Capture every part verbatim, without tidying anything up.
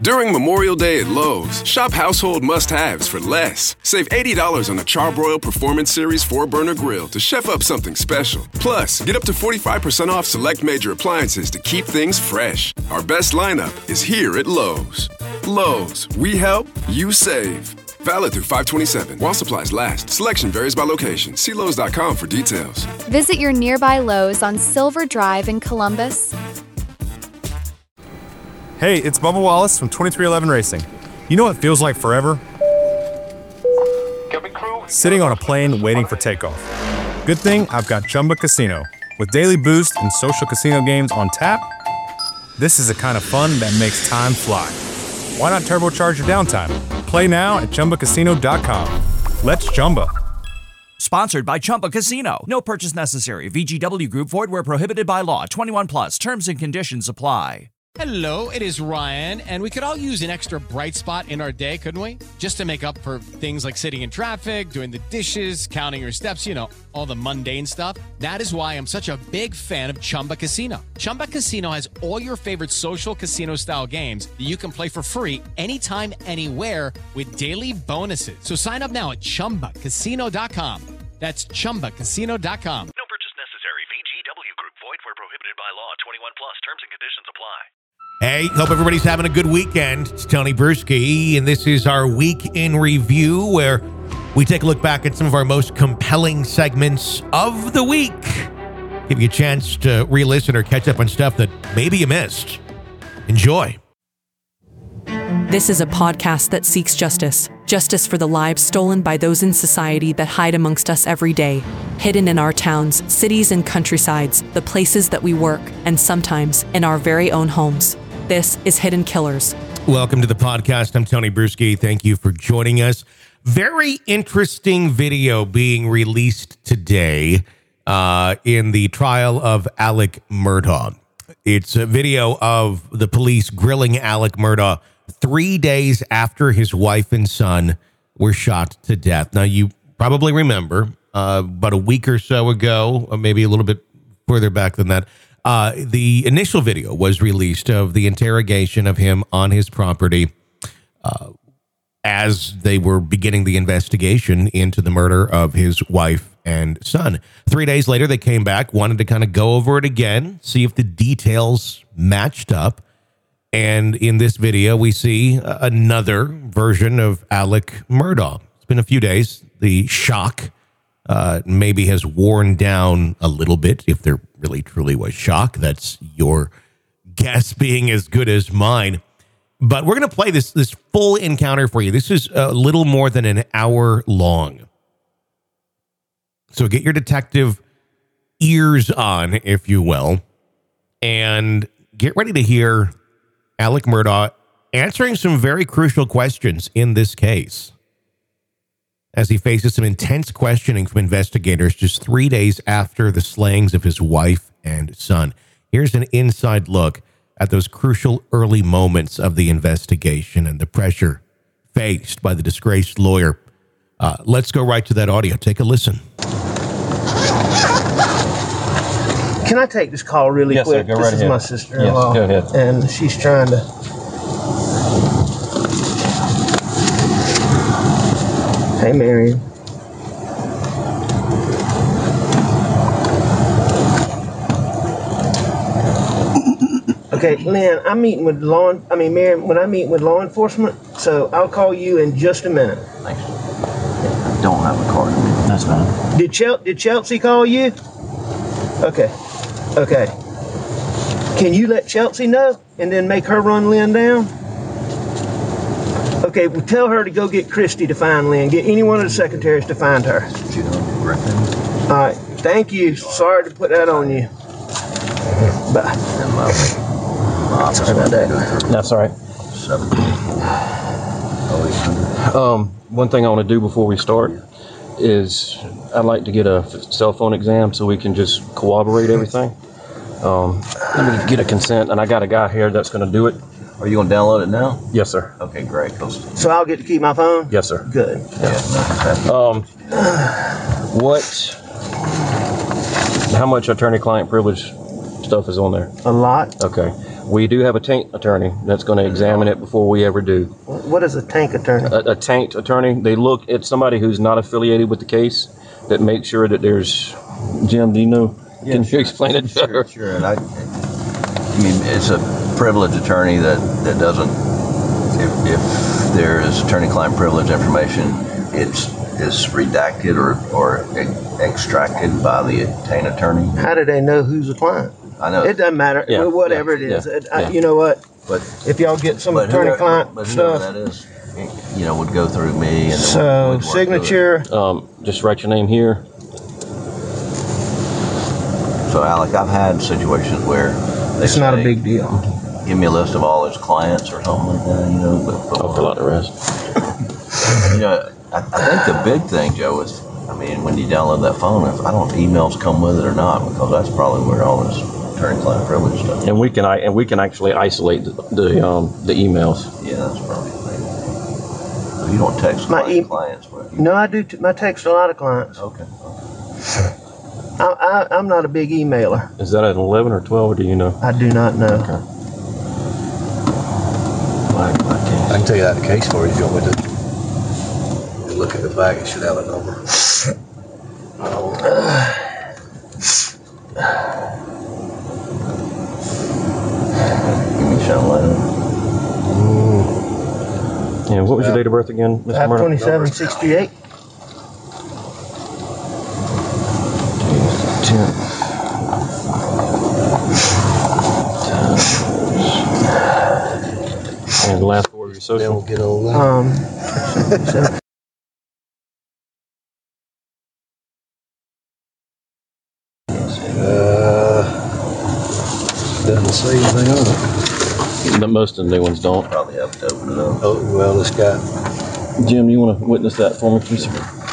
During Memorial Day at Lowe's, shop household must-haves for less. Save eighty dollars on a Charbroil Performance Series four burner grill to chef up something special. Plus, get up to forty-five percent off select major appliances to keep things fresh. Our best lineup is here at Lowe's. Lowe's, we help, you save. Valid through five twenty-seven. While supplies last. Selection varies by location. See Lowe's dot com for details. Visit your nearby Lowe's on Silver Drive in Columbus. Hey, it's Bubba Wallace from twenty-three eleven Racing. You know what feels like forever? Sitting on a plane waiting for takeoff. Good thing I've got Chumba Casino. With daily boost and social casino games on tap, this is the kind of fun that makes time fly. Why not turbocharge your downtime? Play now at Chumba Casino dot com. Let's Chumba. Sponsored by Chumba Casino. No purchase necessary. V G W Group. Void where prohibited by law. twenty-one plus. Terms and conditions apply. Hello, it is Ryan, and we could all use an extra bright spot in our day, couldn't we? Just to make up for things like sitting in traffic, doing the dishes, counting your steps, you know, all the mundane stuff. That is why I'm such a big fan of Chumba Casino. Chumba Casino has all your favorite social casino-style games that you can play for free anytime, anywhere with daily bonuses. So sign up now at Chumba Casino dot com. That's Chumba Casino dot com. No purchase necessary. V G W Group. Void where prohibited by law. twenty-one plus. Terms and conditions apply. Hey, hope everybody's having a good weekend. It's Tony Bruschi, and this is our week in review where we take a look back at some of our most compelling segments of the week. Give you a chance to re-listen or catch up on stuff that maybe you missed. Enjoy. This is a podcast that seeks justice. Justice for the lives stolen by those in society that hide amongst us every day. Hidden in our towns, cities, and countrysides, the places that we work, and sometimes in our very own homes. This is Hidden Killers. Welcome to the podcast. I'm Tony Bruschi. Thank you for joining us. Very interesting video being released today uh, in the trial of Alec Murdaugh. It's a video of the police grilling Alec Murdaugh three days after his wife and son were shot to death. Now, you probably remember uh, about a week or so ago, or maybe a little bit further back than that, uh, the initial video was released of the interrogation of him on his property uh, as they were beginning the investigation into the murder of his wife and son. Three days later, they came back, wanted to kind of go over it again, see if the details matched up. And in this video, we see another version of Alec Murdaugh. It's been a few days. The shock uh, maybe has worn down a little bit, if there really truly was shock. That's your guess being as good as mine. But we're going to play this, this full encounter for you. This is a little more than an hour long. So get your detective ears on, if you will, and get ready to hear Alec Murdaugh answering some very crucial questions in this case as he faces some intense questioning from investigators just three days after the slayings of his wife and son. Here's an inside look at those crucial early moments of the investigation and the pressure faced by the disgraced lawyer. Uh, let's go right to that audio. Take a listen. Can I take this call really yes, quick? Sir, go this right is ahead. my sister-in-law. Yes, go ahead. And she's trying to... Hey, Mary. Okay, Lynn, I'm meeting with law... I mean, Mary, when I'm meeting with law enforcement, so I'll call you in just a minute. Thanks. I don't have a card. That's fine. Did, Chel- did Chelsea call you? Okay. Okay. Can you let Chelsea know and then make her run Lynn down? Okay, well, tell her to go get Christy to find Lynn. Get any one of the secretaries to find her. All right. Thank you. Sorry to put that on you. Bye. Sorry about that. That's all right. Um, one thing I want to do before we start is I'd like to get a cell phone exam so we can just corroborate everything. Um, let me get a consent, and I got a guy here that's going to do it. Are you going to download it now? Yes, sir. Okay, great. So I'll get to keep my phone? Yes, sir. Good. Yeah. Um, what, how much attorney-client privilege stuff is on there? A lot. Okay. We do have a taint attorney that's going to examine it before we ever do. What is a tank attorney? A, a taint attorney, they look at somebody who's not affiliated with the case that makes sure that there's... Jim, do you know? Yeah, Can sure. you explain it better? Sure, sure. And I, I mean, it's a privileged attorney that, that doesn't... If, if there is attorney-client privilege information, it's is redacted or, or extracted by the taint attorney. How do they know who's a client? I know. It doesn't matter. Yeah, Whatever yeah, it is. yeah, It- I- yeah. You know what? But if y'all get some but whoever- attorney-client but whoever stuff. that is, you know, would go through me. And So, then we'd work signature. Um, just write your name here. So, Alec, I've had situations where they It's not a say, big deal. Give me a list of all his clients or something like that, you know. But, but I'll fill out the rest. You know, I, I think the big thing, Joe, is, I mean, when you download that phone, if I don't know if emails come with it or not, because that's probably where all this attorney-client privilege stuff. And we can I and we can actually isolate the, the um the emails. Yeah, that's probably the thing. So you don't text My client e- clients, but No, I do. T- I text a lot of clients. Okay. I, I, I'm not a big emailer. Is that at eleven or twelve, or do you know? I do not know. Okay. I can tell you that case for you if you want me to. You look at the back, it should have a number. Give me Sean Lennon. And what was your date of birth again, Mister five Murdoch? twenty-seven sixty-eight. And the last four of your social. Get on that. Um, Uh, doesn't say anything on it. But most of the new ones don't. Probably have to open it up. Oh, well, this guy. Jim, you want to witness that for me, please?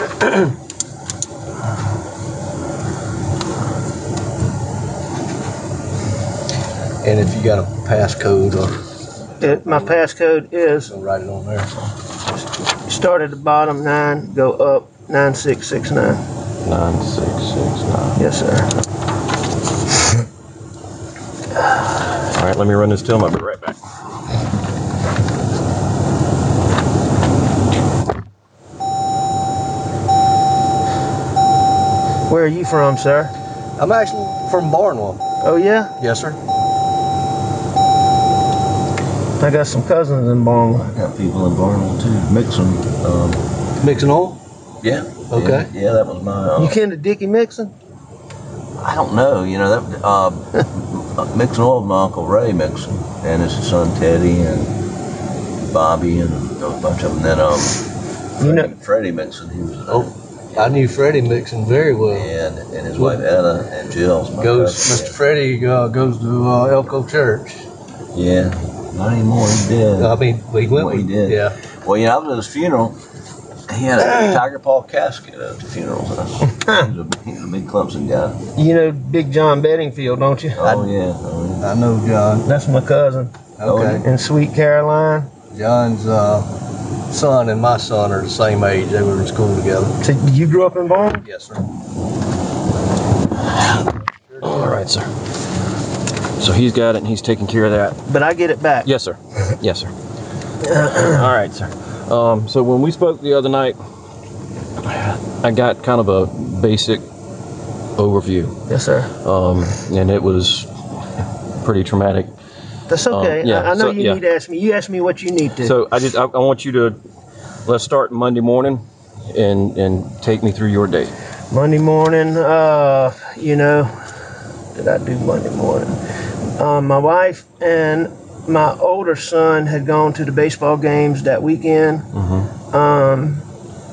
And if you got a passcode or it, my passcode is. I'll write it on there. Start at the bottom nine, go up nine six six nine. Nine six six nine. Yes, sir. All right, let me run this till. I'll be right back. Where are you from, sir? I'm actually from Barnwell. Oh yeah. Yes, sir. I got some cousins in Barnwell. I got people in Barnwell too. Mixon. Um, Mixing oil? yeah. Okay. Yeah, yeah, that was my. Uh, You kin to Dickie Mixon? I don't know. You know that uh, Mixon oil was my uncle Ray Mixon, and his son Teddy and Bobby and a bunch of them. Then um, You know, Freddie Mixon. He was. Oh, I knew Freddie Mixon very well. And, and his wife Etta and Jill. my Goes, cousin. Mister Freddie uh, goes to uh, Elko Church. Yeah, not anymore. He did. I mean, he went. Well, he with- did. Yeah. Well, you know, I was at his funeral. He had a tiger paw casket at the funeral. He was a, he was a big Clemson guy. you know Big John Bedingfield, don't you? Oh yeah. Oh, yeah. I know John. That's my cousin Okay. in Sweet Caroline. John's uh, son and my son are the same age. They were in school together. So you grew up in Barnwell? Yes, sir. All right, sir. So he's got it, and he's taking care of that. But I get it back. Yes, sir. Yes, sir. All right, sir. Um, so when we spoke the other night, I got kind of a basic overview. Yes, sir. Um, and it was pretty traumatic. That's okay. Um, yeah, I, I know so- you yeah. need to ask me. You ask me what you need to. So I just I, I want you to let's start Monday morning, and and take me through your day. Monday morning, uh, you know, did I do Monday morning? Um, my wife and my older son had gone to the baseball games that weekend. Mm-hmm. Um,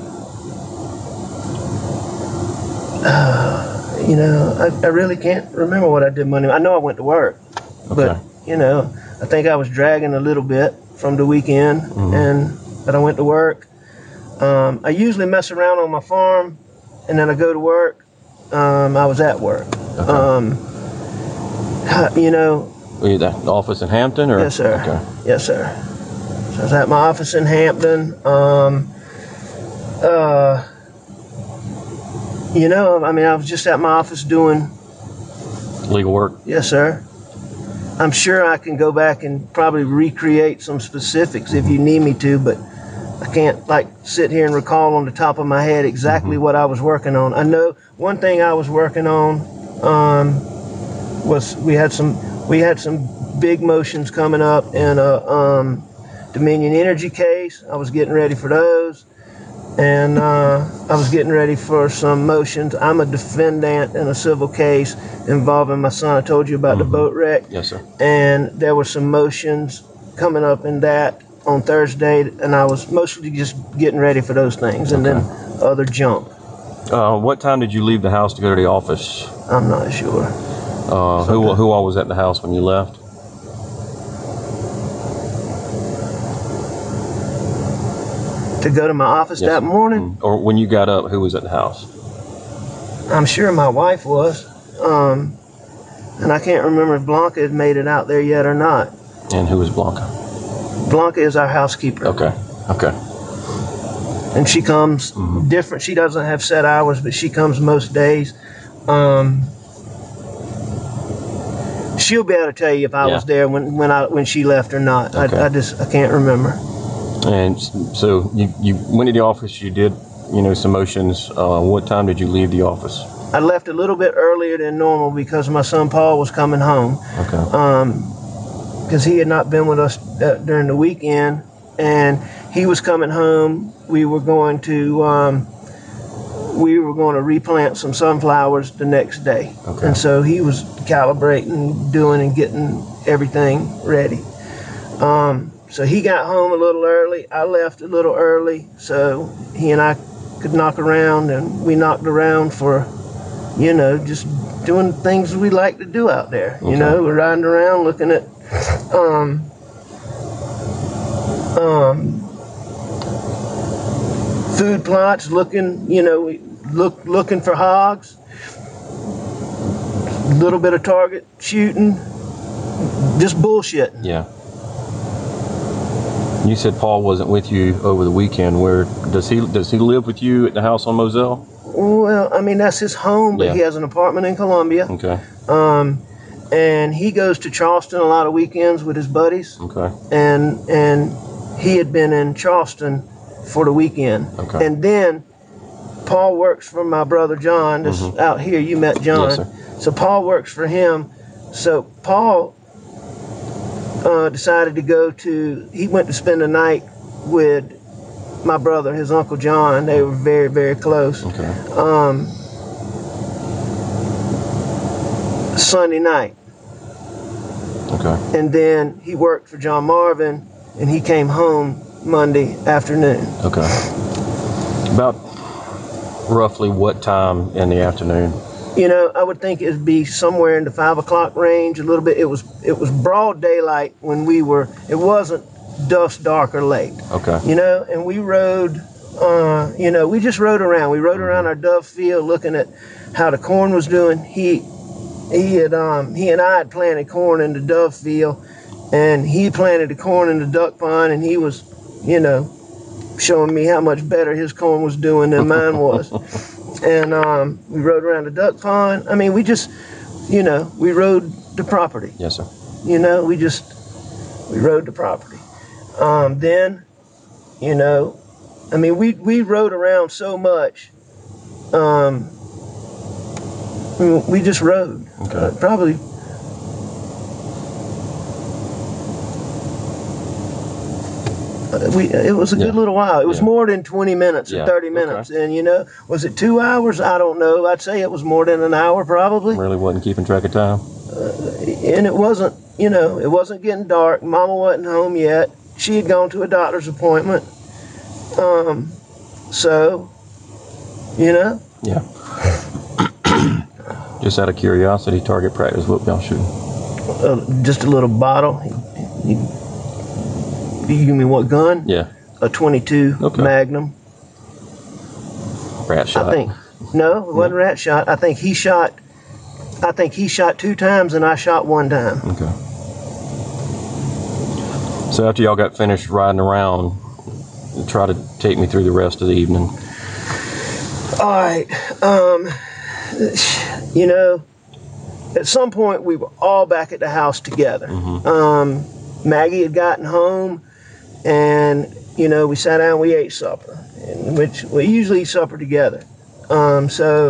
uh, you know, I, I really can't remember what I did Monday. I know I went to work, but Okay. you know, I think I was dragging a little bit from the weekend, Mhm. and but I went to work. Um, I usually mess around on my farm, and then I go to work. Um, I was at work. Okay. Um, you know, Were you at the office in Hampton, or yes, sir. Okay. Yes, sir. So I was at my office in Hampton. Um, uh, you know, I mean, I was just at my office doing, Legal work. yes, sir. I'm sure I can go back and probably recreate some specifics if you need me to, but I can't like sit here and recall on the top of my head exactly mm-hmm. what I was working on. I know one thing I was working on um, was we had some we had some big motions coming up in a um, Dominion Energy case. I was getting ready for those, and uh, I was getting ready for some motions. I'm a defendant in a civil case involving my son. I told you about mm-hmm. the boat wreck. Yes, sir. And there were some motions coming up in that on Thursday, and I was mostly just getting ready for those things, and okay. then other junk. Uh, what time did you leave the house to go to the office? I'm not sure. Uh, who who all was at the house when you left? To go to my office yes, that morning? Mm-hmm. Or when you got up, who was at the house? I'm sure my wife was. Um, and I can't remember if Blanca had made it out there yet or not. And who was Blanca? Blanca is our housekeeper. Okay, okay. And she comes mm-hmm. different. She doesn't have set hours, but she comes most days. Um, she'll be able to tell you if I yeah. was there when, when I when she left or not. Okay. I, I just I can't remember. And so you, you went to the office. You did you know some motions. Uh, what time did you leave the office? I left a little bit earlier than normal because my son Paul was coming home. Okay. Um, because he had not been with us uh, during the weekend, and he was coming home. We were going to um, we were going to replant some sunflowers the next day, okay. and so he was calibrating, doing, and getting everything ready. Um, so he got home a little early. I left a little early, so he and I could knock around, and we knocked around for, you know, just doing things we like to do out there. Okay. You know, we're riding around looking at. Um, um, food plots, looking, you know, we look looking for hogs. A little bit of target shooting, just bullshit. Yeah. You said Paul wasn't with you over the weekend. Where does he does he live with you at the house on Moselle? Well, I mean that's his home, but yeah. he has an apartment in Columbia. Okay. Um. And he goes to Charleston a lot of weekends with his buddies. Okay. And and he had been in Charleston for the weekend. Okay. And then Paul works for my brother John. That's mm-hmm. out here. You met John. Yes, sir. So Paul works for him. So Paul uh, decided to go to. He went to spend the night with my brother, his Uncle John. They were very very close. Okay. Um, Sunday night. Okay. And then he worked for John Marvin, and he came home Monday afternoon. Okay. About roughly what time in the afternoon? You know, I would think it'd be somewhere in the five o'clock range. A little bit. It was it was broad daylight when we were. It wasn't dusk, dark, or late. Okay. You know, and we rode. Uh, you know, we just rode around. We rode around our dove field, looking at how the corn was doing. He. He had um he and I had planted corn in the dove field, and he planted the corn in the duck pond, and he was, you know, showing me how much better his corn was doing than mine was. And um, we rode around the duck pond. I mean, we just, you know, we rode the property. Yes, sir. You know, we just we rode the property. Um, then, you know, I mean, we we rode around so much. Um. We just rode. Okay. Uh, probably. Uh, we. It was a yeah. good little while. It was yeah. more than twenty minutes yeah. or thirty minutes. Okay. And you know, was it two hours? I don't know. I'd say it was more than an hour, probably. Really wasn't keeping track of time. Uh, and it wasn't. You know, it wasn't getting dark. Mama wasn't home yet. She had gone to a doctor's appointment. Um. So. You know. Yeah. Just out of curiosity, target practice, what y'all shooting? Uh, just a little bottle. You, you mean what gun? Yeah. A twenty-two okay. Magnum. Rat shot. I think. No, it wasn't no. rat shot. I think he shot. I think he shot two times and I shot one time. Okay. So after y'all got finished riding around, try to take me through the rest of the evening. All right. Um. You know, at some point we were all back at the house together. Mm-hmm. Um, Maggie had gotten home, and you know, we sat down, we ate supper, in which we usually eat supper together. Um, so,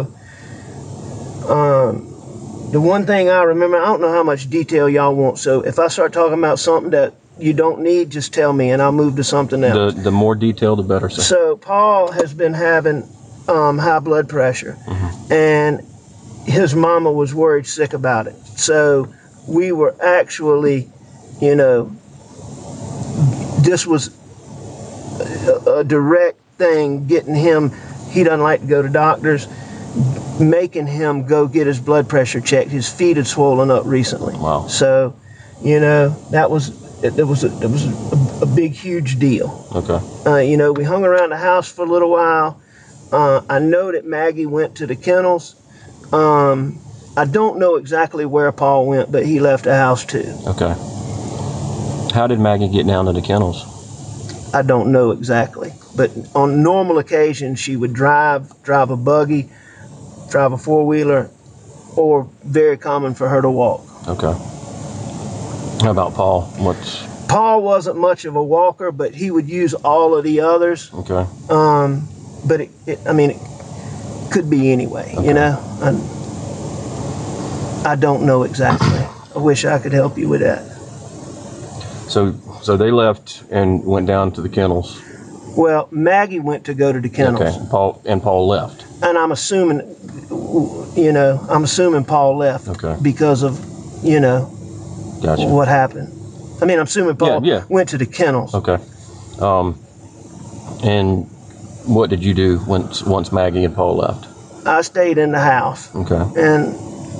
um, the one thing I remember, I don't know how much detail y'all want, so if I start talking about something that you don't need, just tell me and I'll move to something else. The the more detail, the better, sir. So Paul has been having um, high blood pressure, Mm-hmm. and his mama was worried sick about it. So we were actually, you know, this was a, a direct thing, getting him, he doesn't like to go to doctors, making him go get his blood pressure checked. His feet had swollen up recently. Wow. So, you know, that was, it, it was, a, it was a, a big, huge deal. Okay. Uh, you know, we hung around the house for a little while. Uh, I know that Maggie went to the kennels. Um, I don't know exactly where Paul went, but he left the house too. Okay. How did Maggie get down to the kennels? I don't know exactly, but on normal occasions she would drive, drive a buggy, drive a four-wheeler, or very common for her to walk. Okay. How about Paul? What's Paul wasn't much of a walker, but he would use all of the others. okay? Um, but it, it, I mean, it could be anyway. Okay. You know, I, I don't know exactly. I wish I could help you with that. So so they left and went down to the kennels. Well, Maggie went to go to the kennels. Okay. Paul and Paul left. And I'm assuming, you know, I'm assuming Paul left Okay. because of, you know, Gotcha. what happened. I mean, I'm assuming Paul Yeah, yeah. went to the kennels. Okay. Um, and what did you do once once Maggie and Paul left? I stayed in the house, Okay. and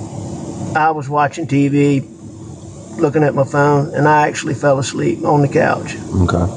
I was watching T V, looking at my phone, and I actually fell asleep on the couch. Okay.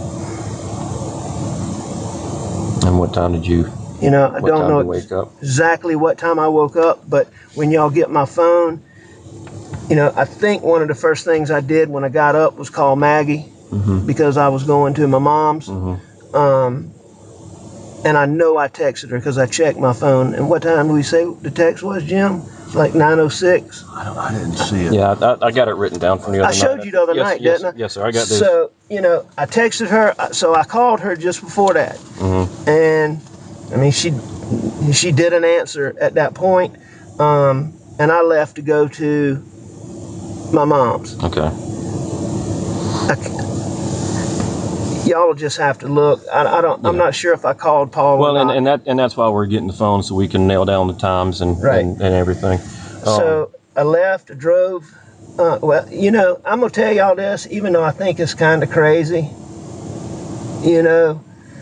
And what time did you? You know, I what don't time know to wake up? exactly what time I woke up, but when y'all get my phone, you know, I think one of the first things I did when I got up was call Maggie, Mm-hmm. because I was going to my mom's. Mm-hmm. Um, and I know I texted her because I checked my phone. And what time did we say the text was, Jim? Like nine oh six? I, don't, I didn't see it. Yeah, I, I got it written down from the other I showed night. you the other yes, night, yes, didn't I? Yes, sir. I got this. So, you know, I texted her, so I called her just before that. Mm-hmm. And, I mean, she she didn't answer at that point. Um, and I left to go to my mom's. Okay. I, y'all will just have to look. I, I don't. I'm Yeah. not sure if I called Paul. Well, or and, not. and that and that's why we're getting the phone so we can nail down the times and Right. and, and everything. So I left. I drove. Uh, well, you know, I'm gonna tell y'all this, even though I think it's kind of crazy. You know,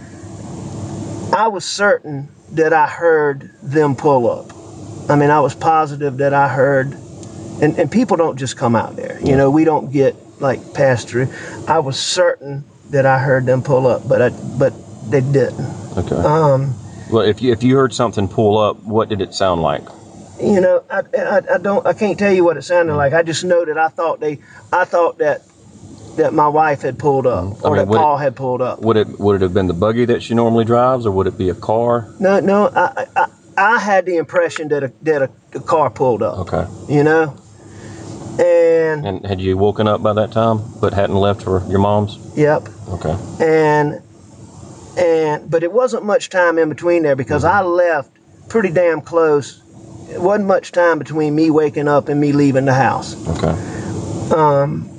I was certain that I heard them pull up. I mean, I was positive that I heard. And, and people don't just come out there. You know, we don't get like passed through. I was certain that I heard them pull up, but I, but they didn't. Okay. Um, well, if you if you heard something pull up, what did it sound like? you know, I, I, I don't, I can't tell you what it sounded like. I just know that I thought they, I thought that that my wife had pulled up, or I mean, that would Paul it- had pulled up. Would it would it have been the buggy that she normally drives, or would it be a car? No, no, I, I, I had the impression that a that a, a car pulled up. Okay. You know, and And had you woken up by that time, but hadn't left for your mom's? yep. Okay. and and but it wasn't much time in between there because I left pretty damn close. It wasn't much time between me waking up and me leaving the house. Okay. Um,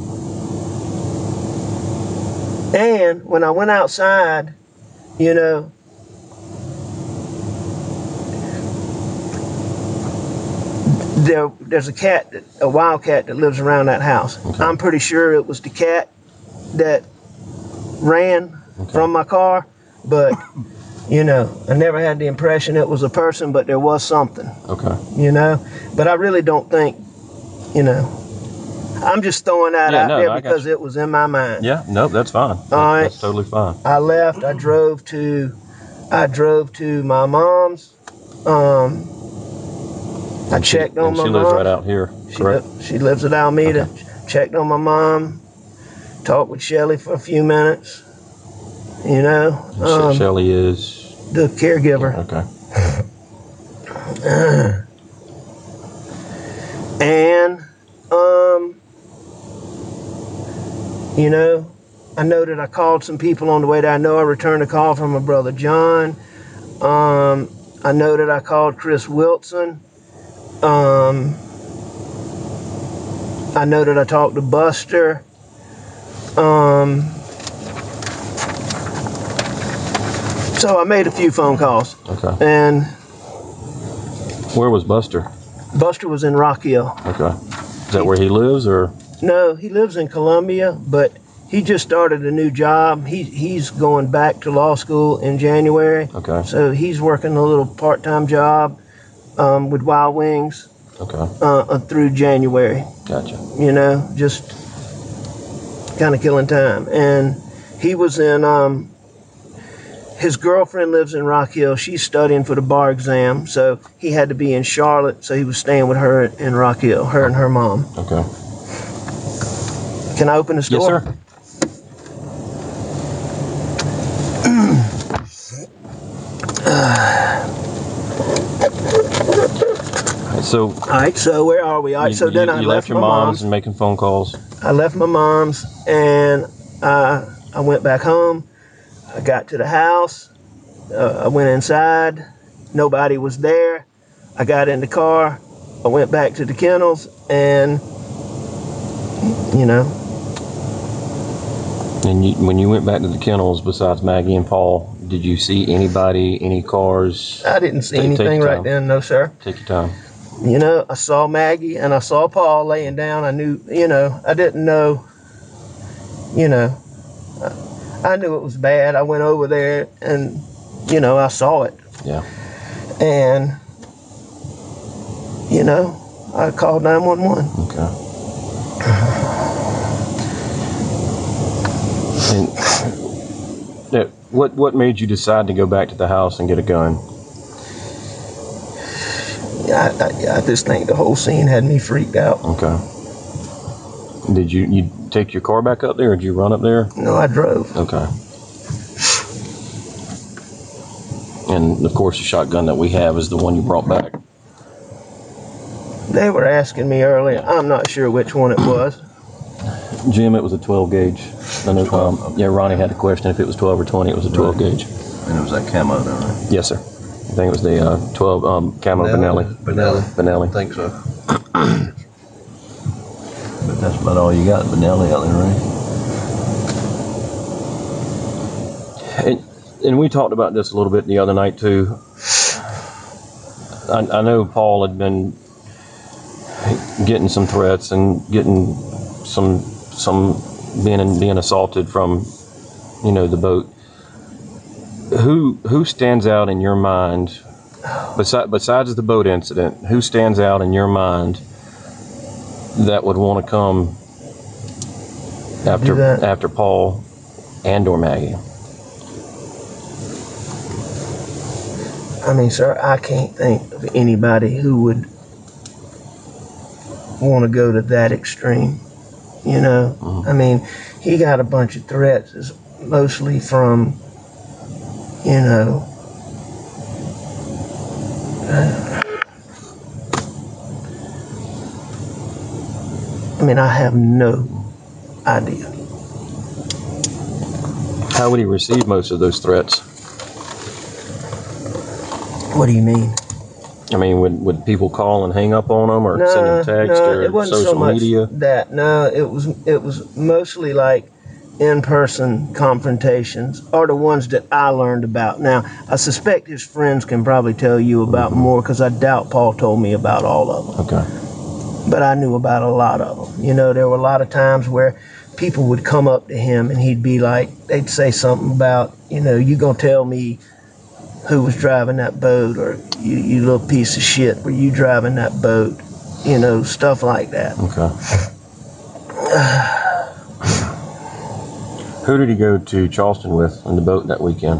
and when I went outside, you know, there there's a cat, that, a wild cat that lives around that house. Okay. I'm pretty sure it was the cat that ran Okay. from my car, but you know, I never had the impression it was a person, but there was something, Okay. you know. But I really don't think, you know, I'm just throwing that Yeah, out no, there I got because you. it was in my mind. Yeah. Nope. That's fine. That- right. That's totally fine. I left. I drove to, I drove to my mom's. Um, I And she- checked on and my she mom. lives right out here, She, correct? li- she lives at Alameda. Okay. Checked on my mom. Talked with Shelly for a few minutes. You know, And um, She- Shelly is the caregiver. okay. You know, I know that I called some people on the way there. I know I returned a call from my brother John. Um, I know that I called Chris Wilson. Um, I know that I talked to Buster. Um, so I made a few phone calls. Okay. And where was Buster? Buster was in Rock Hill. Okay. Is that where he lives, or? No, he lives in Columbia, but he just started a new job. He he's going back to law school in January. Okay. So he's working a little part-time job um, with Wild Wings. Okay. Uh, uh, through January. Gotcha. You know, just kind of killing time. And he was in. Um, his girlfriend lives in Rock Hill. She's studying for the bar exam, so he had to be in Charlotte. So he was staying with her in Rock Hill, her and her mom. Okay. Can I open the store? Yes, sir. So, all right, so where are we? All right, you, so then you, I you left, left your my mom's, mom's and making phone calls. I left my mom's and uh, I went back home. I got to the house. Uh, I went inside. Nobody was there. I got in the car. I went back to the kennels and, you know. And you, when you went back to the kennels, besides Maggie and Paul, did you see anybody, any cars? I didn't see Take- take anything your right time. then, no, sir. Take your time. You know, I saw Maggie and I saw Paul laying down. I knew, you know, I didn't know, you know, I, I knew it was bad. I went over there and, you know, I saw it. Yeah. And, you know, I called nine one one. Okay. And uh, what what made you decide to go back to the house and get a gun? Yeah, I, I, I just think the whole scene had me freaked out. Okay. Did you you take your car back up there, or did you run up there? No, I drove. Okay. And of course, the shotgun that we have is the one you brought back. They were asking me earlier. I'm not sure which one it was. Jim, it was a twelve gauge. I know. Um, yeah, Ronnie had a question if it was twelve or twenty. It was a twelve Right. gauge. And it was that camo, though, right? Yes, sir. I think it was the uh, twelve um, camo Benelli. Benelli. Benelli. I think so. But that's about all you got, Benelli out there, right? And, and we talked about this a little bit the other night too. I, I know Paul had been getting some threats and getting some some being being assaulted from, you know, the boat. Who who stands out in your mind, besides besides the boat incident? Who stands out in your mind that would want to come after after Paul and or Maggie? I mean, sir, I can't think of anybody who would want to go to that extreme. You know, Mm-hmm. I mean, he got a bunch of threats, it's mostly from, you know, uh, I mean, I have no idea. How would he receive most of those threats? What do you mean? I mean, would, would people call and hang up on him, or No, send him text, no, or it wasn't social so much media? that. No, it was it was mostly like in-person confrontations, are the ones that I learned about. Now, I suspect his friends can probably tell you about Mm-hmm. more, because I doubt Paul told me about all of them. Okay. But I knew about a lot of them. You know, there were a lot of times where people would come up to him and he'd be like, they'd say something about, you know, you gonna tell me who was driving that boat, or you, you little piece of shit, were you driving that boat? You know, stuff like that. Okay. Who did he go to Charleston with on the boat that weekend?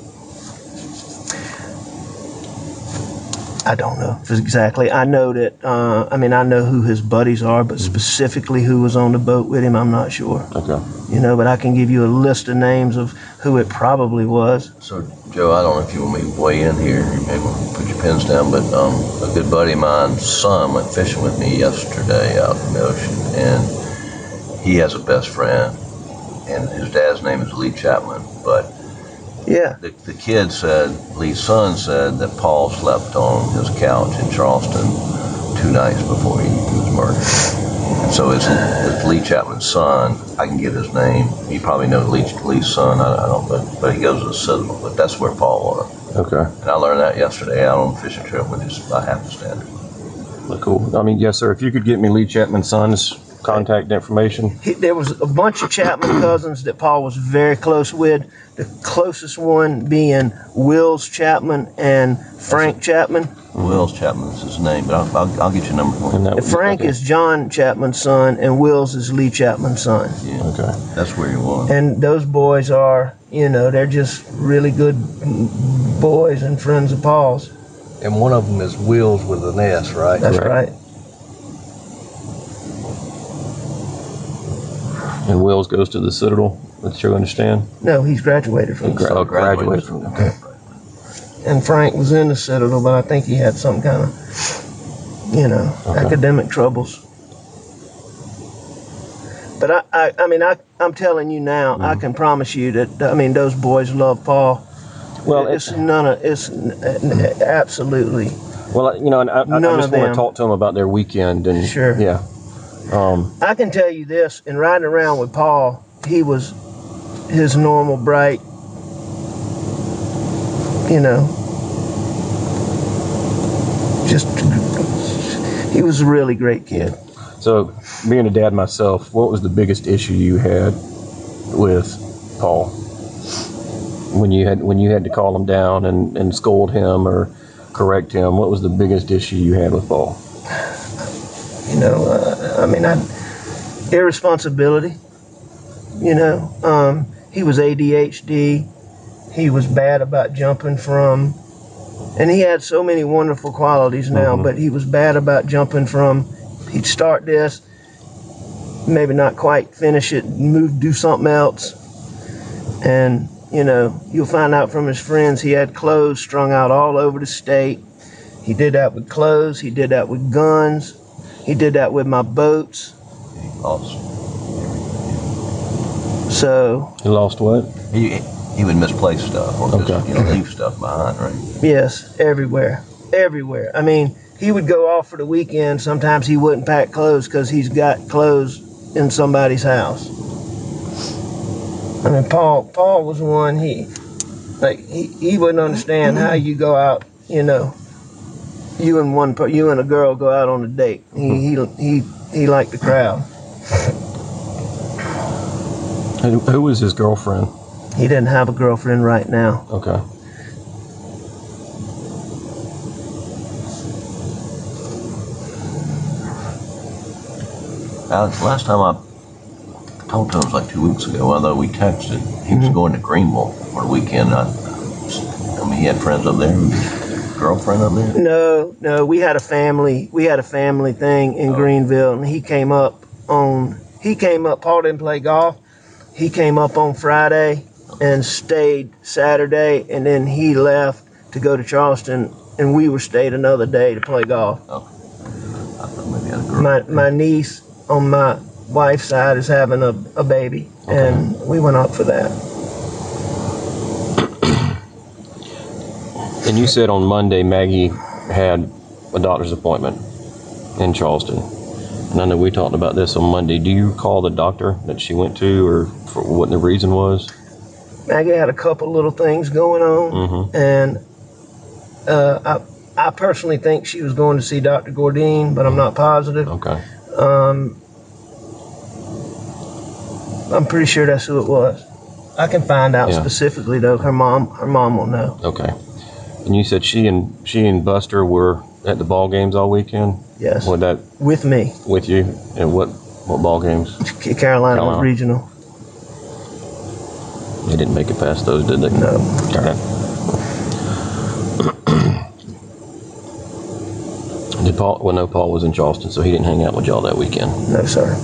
I don't know exactly. I know that, uh, I mean, I know who his buddies are, but specifically who was on the boat with him, I'm not sure. Okay. You know, but I can give you a list of names of who it probably was. So, Joe, I don't know if you want me to weigh in here. You may want to put your pens down, but um, a good buddy of mine's son went fishing with me yesterday out in the ocean, and he has a best friend. and his dad's name is Lee Chapman. But yeah, the, the kid said, Lee's son said that Paul slept on his couch in Charleston two nights before he, he was murdered. And so it's, it's Lee Chapman's son. I can get his name. You probably know Lee, Lee's son. I, I don't, but, but he goes to the Citadel. But that's where Paul was. Okay. And I learned that yesterday out on a fishing trip with his I have to stand. Well, cool. I mean, yes, sir. If you could get me Lee Chapman's son's contact information. He, there was a bunch of Chapman cousins that Paul was very close with. The closest one being Wills Chapman and Frank Chapman. Wills Chapman is his name, but I'll, I'll, I'll get your number for you. Frank okay. is John Chapman's son, and Wills is Lee Chapman's son. Yeah, okay. That's where he was. And those boys are, you know, they're just really good boys and friends of Paul's. And one of them is Wills with an S, right? That's right. right. And Wills goes to the Citadel, that's you understand? No, he's graduated from he the gra- Citadel. graduated from Okay. And Frank was in the Citadel, but I think he had some kind of, you know, okay. academic troubles. But I, I, I mean, I, I'm telling you now, mm. I can promise you that, I mean, those boys love Paul. Well, it's it, none of, it's absolutely. Well, you know, and I, I just want to talk to them about their weekend. And sure. Yeah. Um, I can tell you this, in riding around with Paul, he was his normal bright, you know, just, he was a really great kid. So, being a dad myself, what was the biggest issue you had with Paul? When you had when you had to call him down and, and scold him or correct him, what was the biggest issue you had with Paul? You know, uh, I mean, I, irresponsibility, you know. Um, he was A D H D. He was bad about jumping from, and he had so many wonderful qualities now, mm-hmm. but he was bad about jumping from, he'd start this, maybe not quite finish it, move, do something else. And, you know, you'll find out from his friends, he had clothes strung out all over the state. He did that with clothes. He did that with guns. He did that with my boats. He lost. So. He lost what? He he would misplace stuff or okay. just, you know, leave stuff behind, right? Yes, everywhere, everywhere. I mean, he would go off for the weekend. Sometimes he wouldn't pack clothes because he's got clothes in somebody's house. I mean, Paul. Paul was one. He, like, he, he wouldn't understand how you go out. You know, you and one, you and a girl go out on a date. He, he, he, he liked the crowd. And who was his girlfriend? He didn't have a girlfriend right now. Okay. Alex, last time I talked to him was like two weeks ago, although we texted. He was mm-hmm. going to Greenville for the weekend. I, I mean, he had friends up there, girlfriend up there? No, no, we had a family, we had a family thing in oh. Greenville, and he came up on, he came up, Paul didn't play golf. He came up on Friday and stayed Saturday, and then he left to go to Charleston, and we were stayed another day to play golf. Oh. I thought maybe I had a girl. My, my niece on my wife's side is having a, a baby, okay. and we went up for that. And you said on Monday Maggie had a doctor's appointment in Charleston. And I know we talked about this on Monday. Do you recall the doctor that she went to, or for what the reason was? Maggie had a couple little things going on, mm-hmm. and uh, I, I personally think she was going to see Doctor Gordine, but I'm not positive. Okay. Um, I'm pretty sure that's who it was. I can find out yeah. specifically though. Her mom, her mom will know. Okay. And you said she and she and Buster were at the ball games all weekend? Yes. With that? With me. With you? And what what ball games? Carolina, Carolina. Regional. They didn't make it past those, did they? No. Darn it. Did Paul? Well, no, Paul was in Charleston, so he didn't hang out with y'all that weekend. No, sir.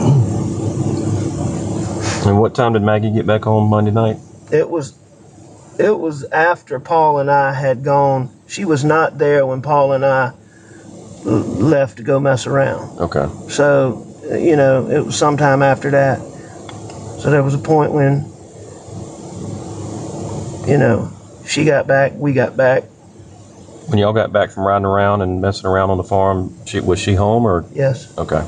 And what time did Maggie get back home Monday night? It was, it was after Paul and I had gone. She was not there when Paul and I l- left to go mess around. Okay. So, you know, it was sometime after that. So there was a point when, you know, she got back, we got back. When y'all got back from riding around and messing around on the farm, she, was she home or? Yes. Okay.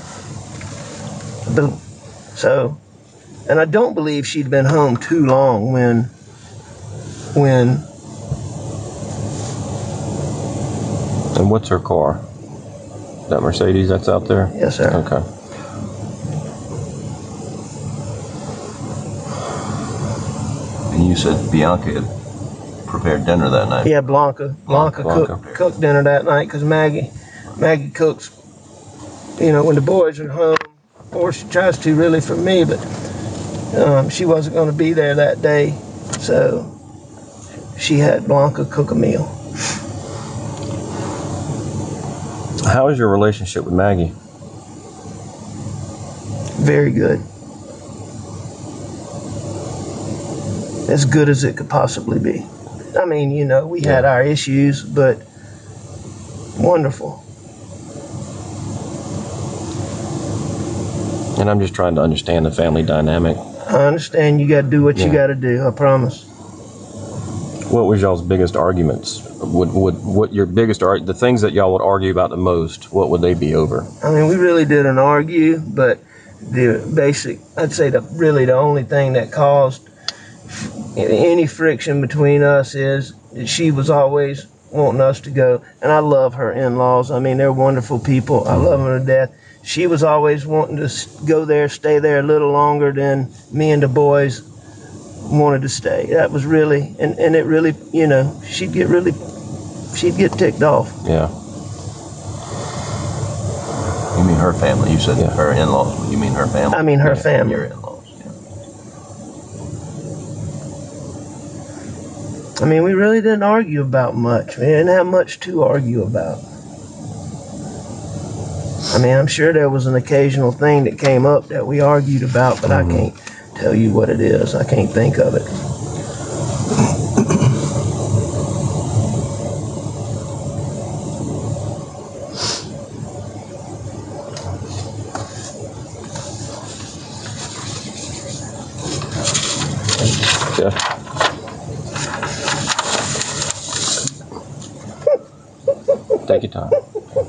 But, so, and I don't believe she'd been home too long when, when. And what's her car? That Mercedes that's out there? Yes, sir. Okay. And you said Bianca had prepared dinner that night. Yeah, Blanca. Blanca, Blanca. Cooked, cooked dinner that night because Maggie, Maggie cooks, you know, when the boys are home, or she tries to really for me, but um, she wasn't going to be there that day, so she had Blanca cook a meal. How is your relationship with Maggie? Very good. As good as it could possibly be. I mean, you know, we had our issues, but wonderful. And I'm just trying to understand the family dynamic. I understand you got to do what Yeah. you got to do, I promise. What was y'all's biggest arguments? Would would what your biggest ar- the things that y'all would argue about the most? What would they be over? I mean, we really didn't argue, but the basic, I'd say the really the only thing that caused any friction between us is that she was always wanting us to go, and I love her in-laws. I mean, they're wonderful people. I love them to death. She was always wanting to s- go there, stay there a little longer than me and the boys wanted to stay. That was really, and, and it really, you know, she'd get really, she'd get ticked off. Yeah. You mean her family? You said her in-laws. You mean her family? I mean her Yeah, family. Your in-laws. I mean, we really didn't argue about much. We didn't have much to argue about. I mean, I'm sure there was an occasional thing that came up that we argued about, but Mm-hmm. I can't tell you what it is. I can't think of it. Yeah. Take your time.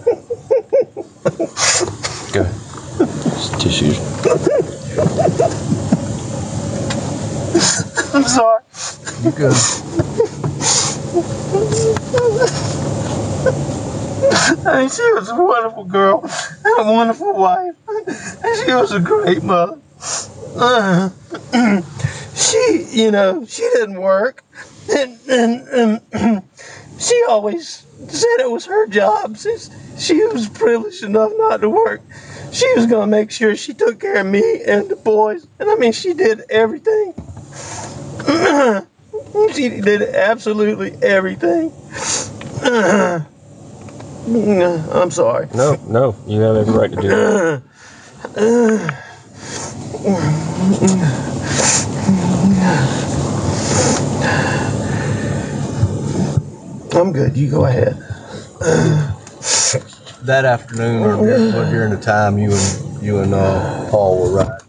Go ahead. Just tissues. I'm sorry. You good? I mean, she was a wonderful girl and a wonderful wife. And she was a great mother. Uh, she, you know, she didn't work. And, and, and she always said it was her job since she was privileged enough not to work. She was going to make sure she took care of me and the boys. And I mean, she did everything. She did absolutely everything. I'm sorry. No, no, you have every right to do that. I'm good. You go ahead. That afternoon, or during, or during the time you and you and uh, Paul were riding.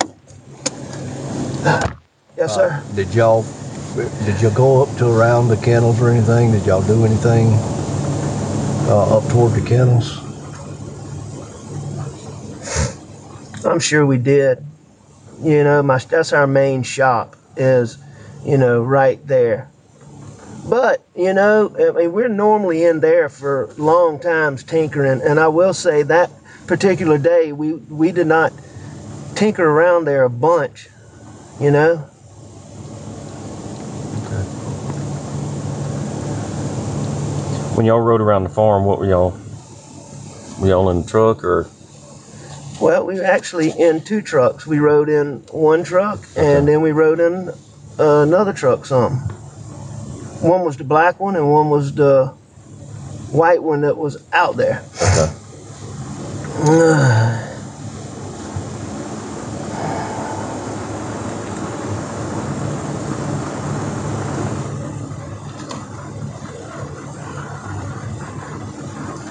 Yes, sir. Uh, did y'all did you go up to around the kennels or anything? Did y'all do anything uh, up toward the kennels? I'm sure we did. You know, my that's our main shop is, you know, right there. But, you know, I mean, we're normally in there for long times tinkering, and I will say that particular day we we did not tinker around there a bunch, you know. When y'all rode around the farm, what were y'all? Were y'all in the truck or? Well, we were actually in two trucks. We rode in one truck, and then we rode in uh, another truck some. One was the black one, and one was the white one that was out there. Okay.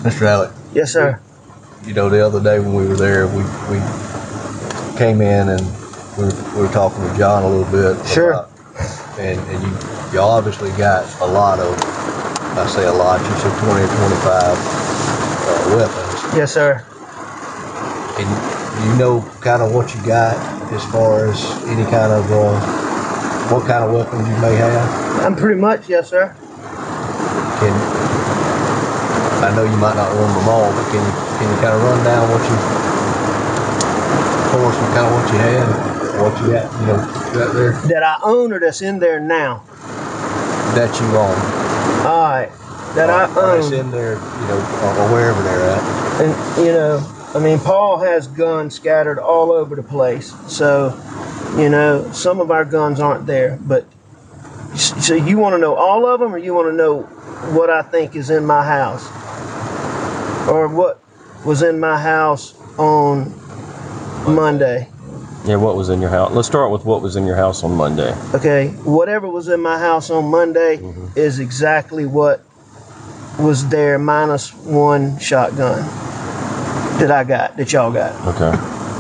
Mister Alec. Yes, sir. You know, the other day when we were there, we we came in and we were, we were talking with John a little bit. Sure. About, and and you you obviously got a lot of, I say a lot, you said twenty or twenty-five uh, weapons. Yes, sir. And you know kind of what you got as far as any kind of, uh, what kind of weapons you may have? I'm pretty much, yes, sir. Can, I know you might not remember them all, but can you, can you kind of run down what you, for us, kind of what you had, what you got, you know, right there? That I own or that's in there now? That you own. All right. That I or own. That's in there, you know, or wherever they're at. And, you know, I mean, Paul has guns scattered all over the place. So, you know, some of our guns aren't there. But, so you want to know all of them, or you want to know what I think is in my house? Or what was in my house on Monday? Yeah, what was in your house? Let's start with what was in your house on Monday. Okay, whatever was in my house on Monday mm-hmm. is exactly what was there, minus one shotgun that I got, that y'all got. Okay.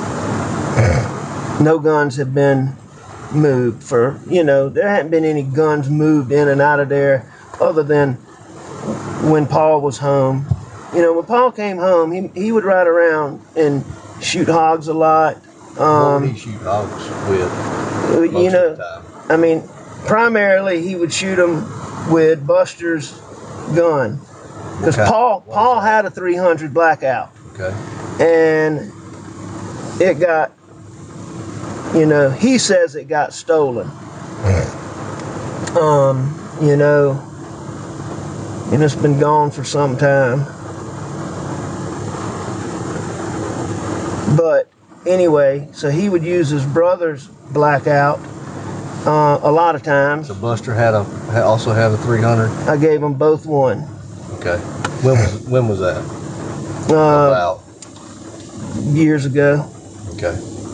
No guns have been moved for, you know, there hadn't been any guns moved in and out of there other than when Paul was home. You know, when Paul came home, he he would ride around and shoot hogs a lot. Um, what would he shoot hogs with? Most you know, of the time? I mean, primarily he would shoot them with Buster's gun. Because Okay. Paul Paul had a three hundred Blackout. Okay. And it got, you know, he says it got stolen. Um, you know, and it's been gone for some time. But anyway, so he would use his brother's Blackout uh, a lot of times. So Buster had a ha- also had a three hundred. I gave them both one. Okay. When was when was that? Uh, About years ago. okay.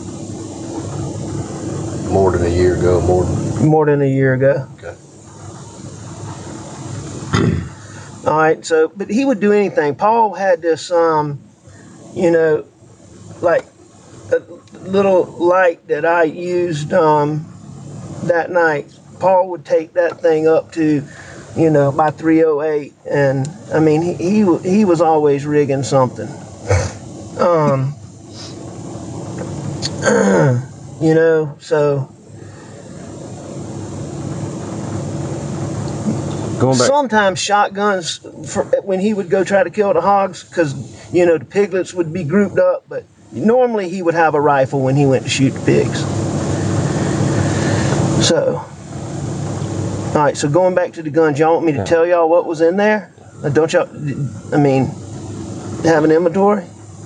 More than a year ago. More than More than a year ago. okay. All right, so, but he would do anything. Paul had this, um, you know, like a little light that I used um, that night. Paul would take that thing up to, you know, by three oh eight, and I mean, he he, he was always rigging something. Um, you know, so. Going back. Sometimes shotguns, for, when he would go try to kill the hogs, because, you know, the piglets would be grouped up, but normally he would have a rifle when he went to shoot the pigs. So, all right, so going back to the guns, y'all want me to Yeah. tell y'all what was in there? Uh, Don't y'all, I mean, have an inventory?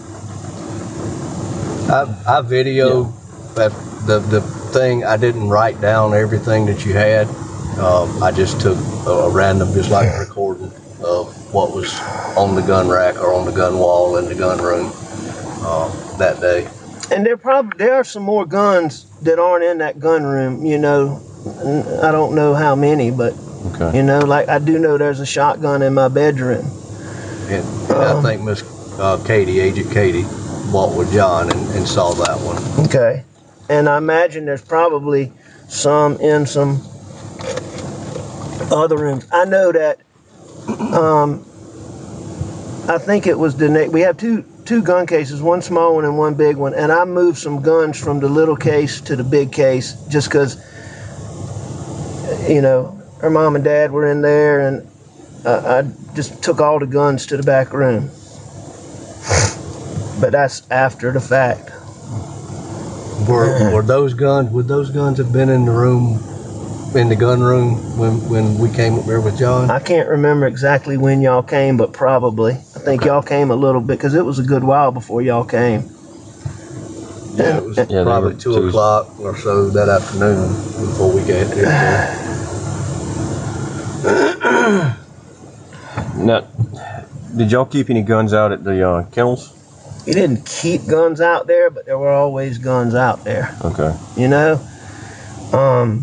I I videoed that the the thing. I didn't write down everything that you had. Um, I just took a, a random, just like a recording of what was on the gun rack or on the gun wall in the gun room uh, that day. And there probably there are some more guns that aren't in that gun room. You know, I don't know how many, but Okay. you know, like I do know there's a shotgun in my bedroom. And, and I Um, think Miss uh, Katie, Agent Katie, walked with John and, and saw that one. Okay, and I imagine there's probably some in some other rooms. I know that. Um, I think it was the next. We have two two gun cases, one small one and one big one, and I moved some guns from the little case to the big case just because, you know, her mom and dad were in there, and uh, I just took all the guns to the back room. But that's after the fact. Were, were those guns? Would those guns have been in the room, in the gun room when when we came up there with John? I can't remember exactly when y'all came, but probably. I think y'all came a little bit because it was a good while before y'all came. Yeah, it was Yeah, they probably were two two- o'clock or so that afternoon before we got there. Now, did y'all keep any guns out at the uh, kennels? We didn't keep guns out there, but there were always guns out there. Okay. You know? Um,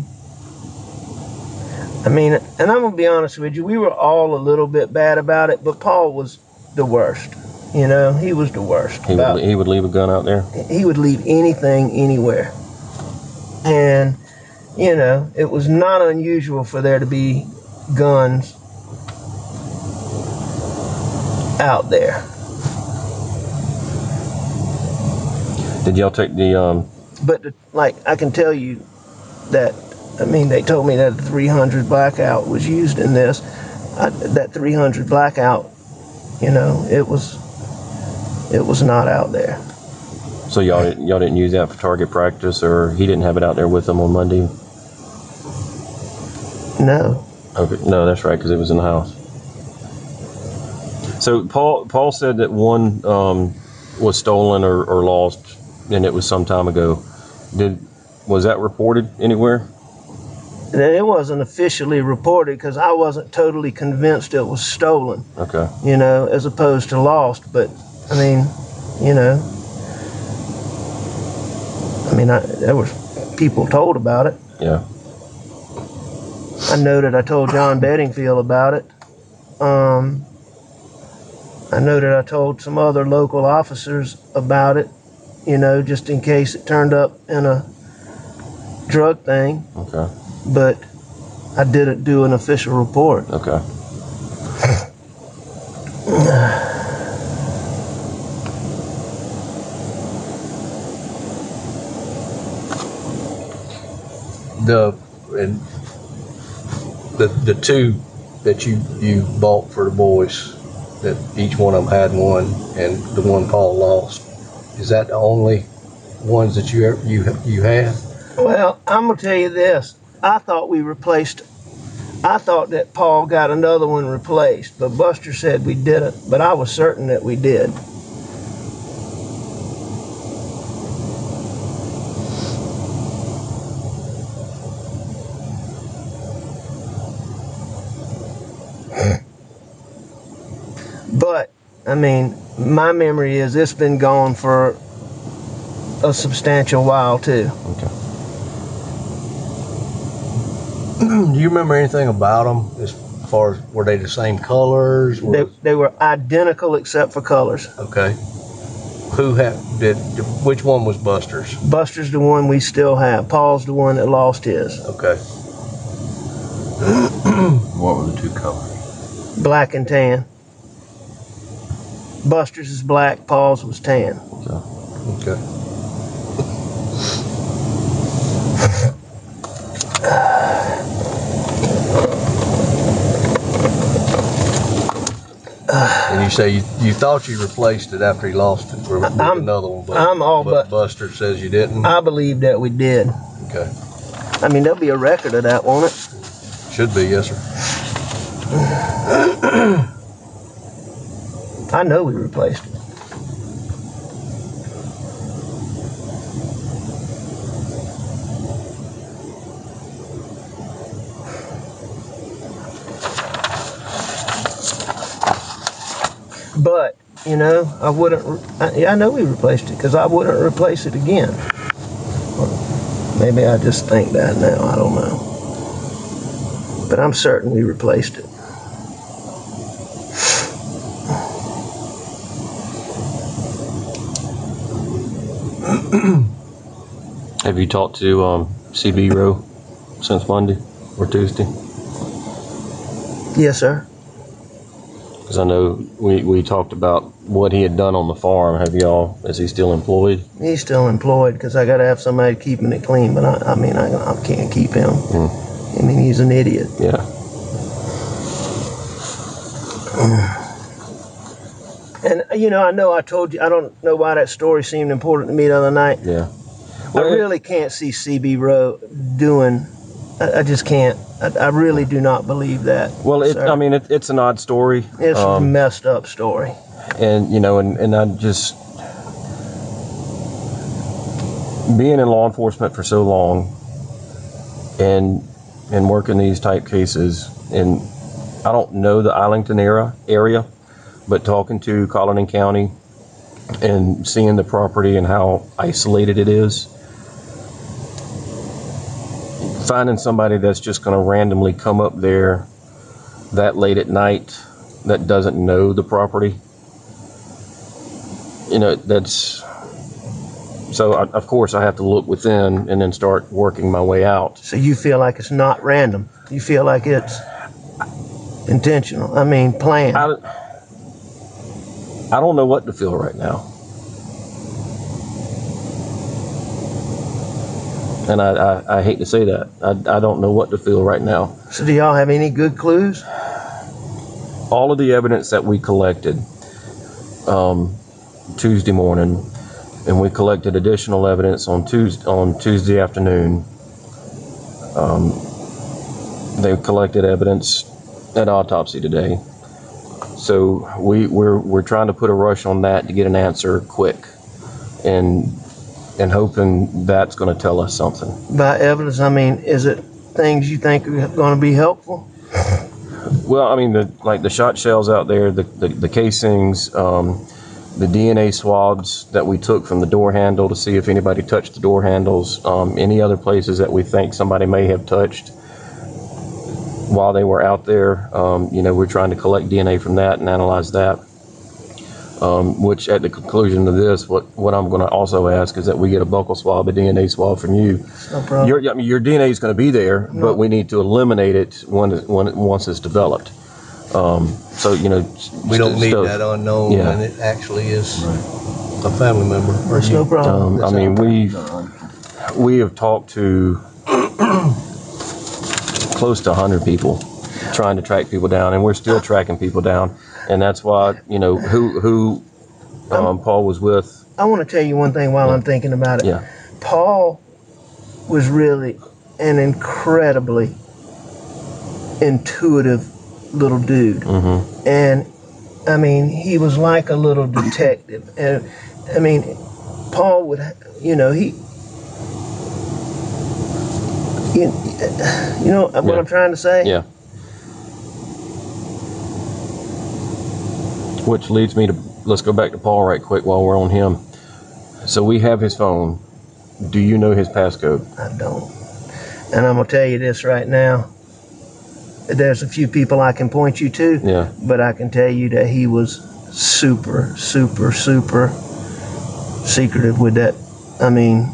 I mean, and I'm going to be honest with you, we were all a little bit bad about it, but Paul was the worst. You know, he was the worst. He would, he would leave a gun out there? He would leave anything anywhere. And, you know, it was not unusual for there to be guns out there. Did y'all take the, um... But, the, like, I can tell you that, I mean, they told me that the three hundred blackout was used in this. I, that three hundred blackout, you know, it was, it was not out there. So y'all didn't, y'all didn't use that for target practice, or he didn't have it out there with them on Monday? No. Okay, no, that's right, because it was in the house. So Paul Paul said that one um, was stolen or, or lost, and it was some time ago. Did was that reported anywhere? It wasn't officially reported because I wasn't totally convinced it was stolen. Okay. You know, as opposed to lost. But I mean, you know, I mean, I, there was people told about it. Yeah. I know that I told John Bedingfield about it. Um, I know that I told some other local officers about it, you know, just in case it turned up in a drug thing. Okay. But I didn't do an official report. Okay. The and the the two that you you bought for the boys, that each one of them had one, and the one Paul lost, is that the only ones that you ever, you you had? Well, I'm gonna tell you this. I thought we replaced. I thought that Paul got another one replaced, but Buster said we didn't. But I was certain that we did. But, I mean, my memory is it's been gone for a substantial while, too. Okay. Do you remember anything about them as far as, were they the same colors? They, they were identical except for colors. Okay. Who had, did, which one was Buster's? Buster's the one we still have. Paul's the one that lost his. Okay. What were the two colors? Black and tan. Buster's is black, Paul's was tan. Okay. Okay. And you say you, you thought you replaced it after he lost it with I'm, another one, but, I'm all but but Buster says you didn't? I believe that we did. Okay. I mean, there'll be a record of that, won't it? Should be, yes, sir. I know we replaced it. But, you know, I wouldn't, I, yeah, I know we replaced it because I wouldn't replace it again. Or maybe I just think that now, I don't know. But I'm certain we replaced it. Have you talked to um, C B Rowe since Monday or Tuesday? Yes, sir. Because I know we, we talked about what he had done on the farm. Have y'all, is he still employed? He's still employed because I got to have somebody keeping it clean, but I, I mean, I, I can't keep him. Mm. I mean, he's an idiot. Yeah. And, you know, I know I told you, I don't know why that story seemed important to me the other night. Yeah. Well, I really can't see C B Rowe doing, I, I just can't. I, I really do not believe that. Well, it, sir. I mean, it, it's an odd story. It's um, a messed up story. And, you know, and, and I just, being in law enforcement for so long and and working these type cases, and I don't know the Arlington era, area, but talking to Colleton County and seeing the property and how isolated it is, finding somebody that's just going to randomly come up there that late at night that doesn't know the property you know, that's, so I, of course I have to look within and then start working my way out. So you feel like it's not random. You feel like it's intentional. I mean, planned. I, I don't know what to feel right now. And I, I, I hate to say that. I, I don't know what to feel right now. So do y'all have any good clues? All of the evidence that we collected um, Tuesday morning, and we collected additional evidence on Tuesday, on Tuesday afternoon. Um, they collected evidence at autopsy today. So we, we're, we're trying to put a rush on that to get an answer quick. And and hoping that's going to tell us something. By evidence, I mean, is it things you think are going to be helpful? Well, I mean, the, like the shot shells out there, the, the, the casings, um, the D N A swabs that we took from the door handle to see if anybody touched the door handles, um, any other places that we think somebody may have touched while they were out there. Um, you know, we're trying to collect D N A from that and analyze that. Um, which at the conclusion of this, what, what I'm going to also ask is that we get a buccal swab, a D N A swab from you. No problem. Your, I mean, your D N A is going to be there, No. but we need to eliminate it when, it- when it, once it's developed. Um, so, you know. We don't need so- that unknown Yeah. when it actually is a family member. Or That's no you. problem. Um, I mean, we we have talked to close to one hundred people trying to track people down, and we're still tracking people down. And that's why, you know, who who um, Paul was with. I want to tell you one thing while I'm thinking about it. Yeah. Paul was really an incredibly intuitive little dude. Mm-hmm. And, I mean, he was like a little detective. And, I mean, Paul would, you know, he, you, you know what Yeah. I'm trying to say? Yeah. Which leads me to, let's go back to Paul right quick while we're on him. So we have his phone. Do you know his passcode? I don't. And I'm going to tell you this right now. There's a few people I can point you to, Yeah. but I can tell you that he was super, super, super secretive with that. I mean,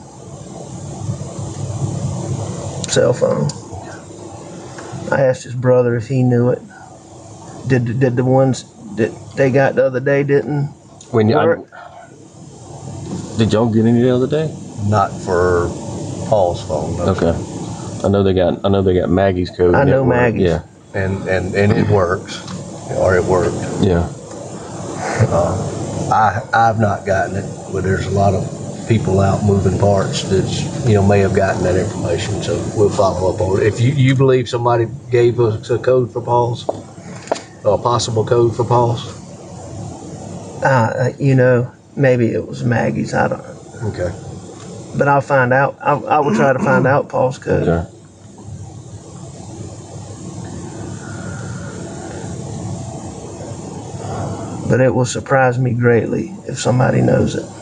cell phone. I asked his brother if he knew it. Did did the ones that they got the other day didn't When you, I, work? did y'all get any the other day? Not for Paul's phone. No. Okay. I know they got. I know they got Maggie's code. I and it know worked. Maggie's. Yeah. And, and, and it works, or it worked. Yeah. Uh, I, I've not gotten it, but there's a lot of people out moving parts that, you know, may have gotten that information, so we'll follow up on it. If you, you believe somebody gave us a code for Paul's, a possible code for Paul's? Uh, you know, maybe it was Maggie's. I don't know. Okay. But I'll find out. I, I will try to find out Paul's code. Okay. But it will surprise me greatly if somebody knows it.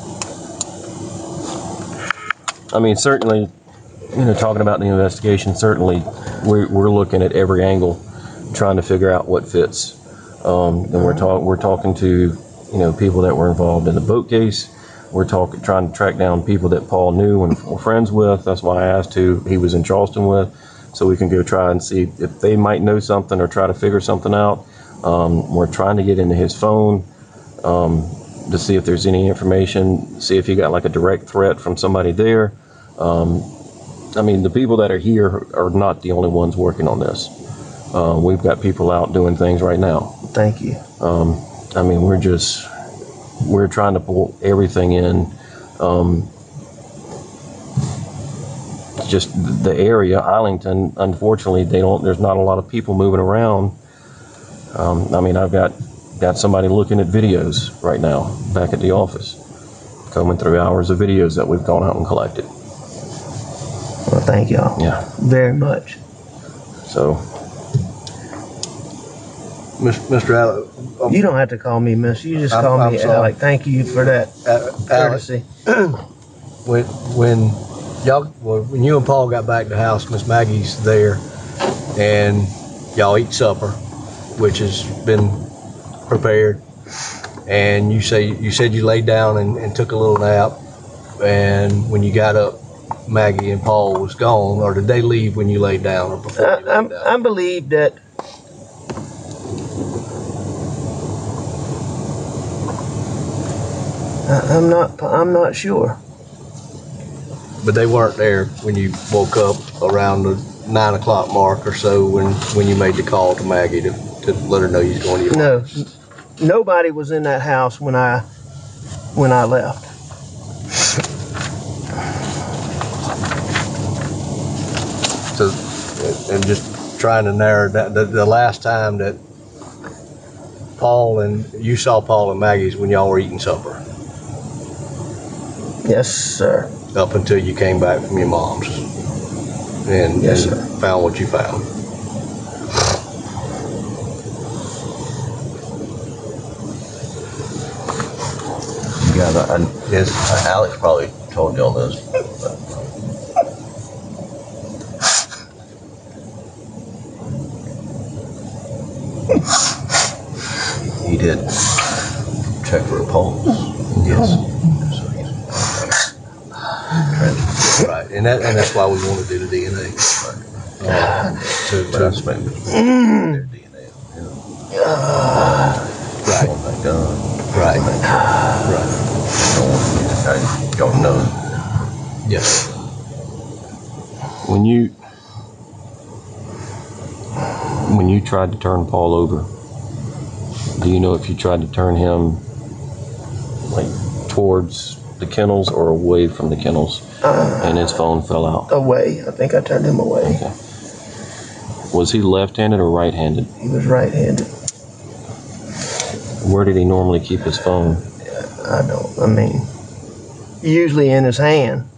I mean, certainly, you know, talking about the investigation, certainly we're, we're looking at every angle, trying to figure out what fits. Um, and we're talking, we're talking to, you know, people that were involved in the boat case. We're talking, trying to track down people that Paul knew and were friends with. That's why I asked who he was in Charleston with, so we can go try and see if they might know something or try to figure something out. Um, we're trying to get into his phone um, to see if there's any information, see if he got like a direct threat from somebody there. Um, I mean, the people that are here are not the only ones working on this. Uh, we've got people out doing things right now. Thank you. Um, I mean, we're just, we're trying to pull everything in. Um, just the area, Islington, unfortunately, they don't, there's not a lot of people moving around. Um, I mean, I've got, got somebody looking at videos right now back at the office, combing through hours of videos that we've gone out and collected. Well, thank y'all. Yeah. Very much. So. Mister Alec. Um, You don't have to call me Miss. You just I'm- call I'm me sorry. Alec. Thank you for that Uh, courtesy. when when y'all well, when you and Paul got back to the house, Miss Maggie's there, and y'all eat supper, which has been prepared. and you say you said you laid down and, and took a little nap, and when you got up, Maggie and Paul was gone, or did they leave when you laid down or before I, you laid I'm, down? I believe that I, I'm not I'm not sure. But they weren't there when you woke up around the nine o'clock mark or so when, when you made the call to Maggie to, to let her know you was going to your No, mom's. nobody was in that house when I when I left. So, and just trying to narrow that, the, the last time that Paul and you saw Paul and Maggie's when y'all were eating supper. Yes, sir. Up until you came back from your mom's and, Yes, and sir. found what you found. Yeah, I, yes. uh, Alex probably told you all this. But. He did check for a pulse. Yes. So he's Right, and that and that's why we want to do the D N A. Right. Uh, to, to, That's maybe their D N A. right. Oh my God. Right. Right. I don't know. Yes. When you when you tried to turn Paul over, do you know if you tried to turn him like towards the kennels or away from the kennels, Uh, and his phone fell out? Away. I think I turned him away. Okay. Was he left-handed or right-handed? He was right-handed. Where did he normally keep his phone? I don't. I mean, usually in his hand.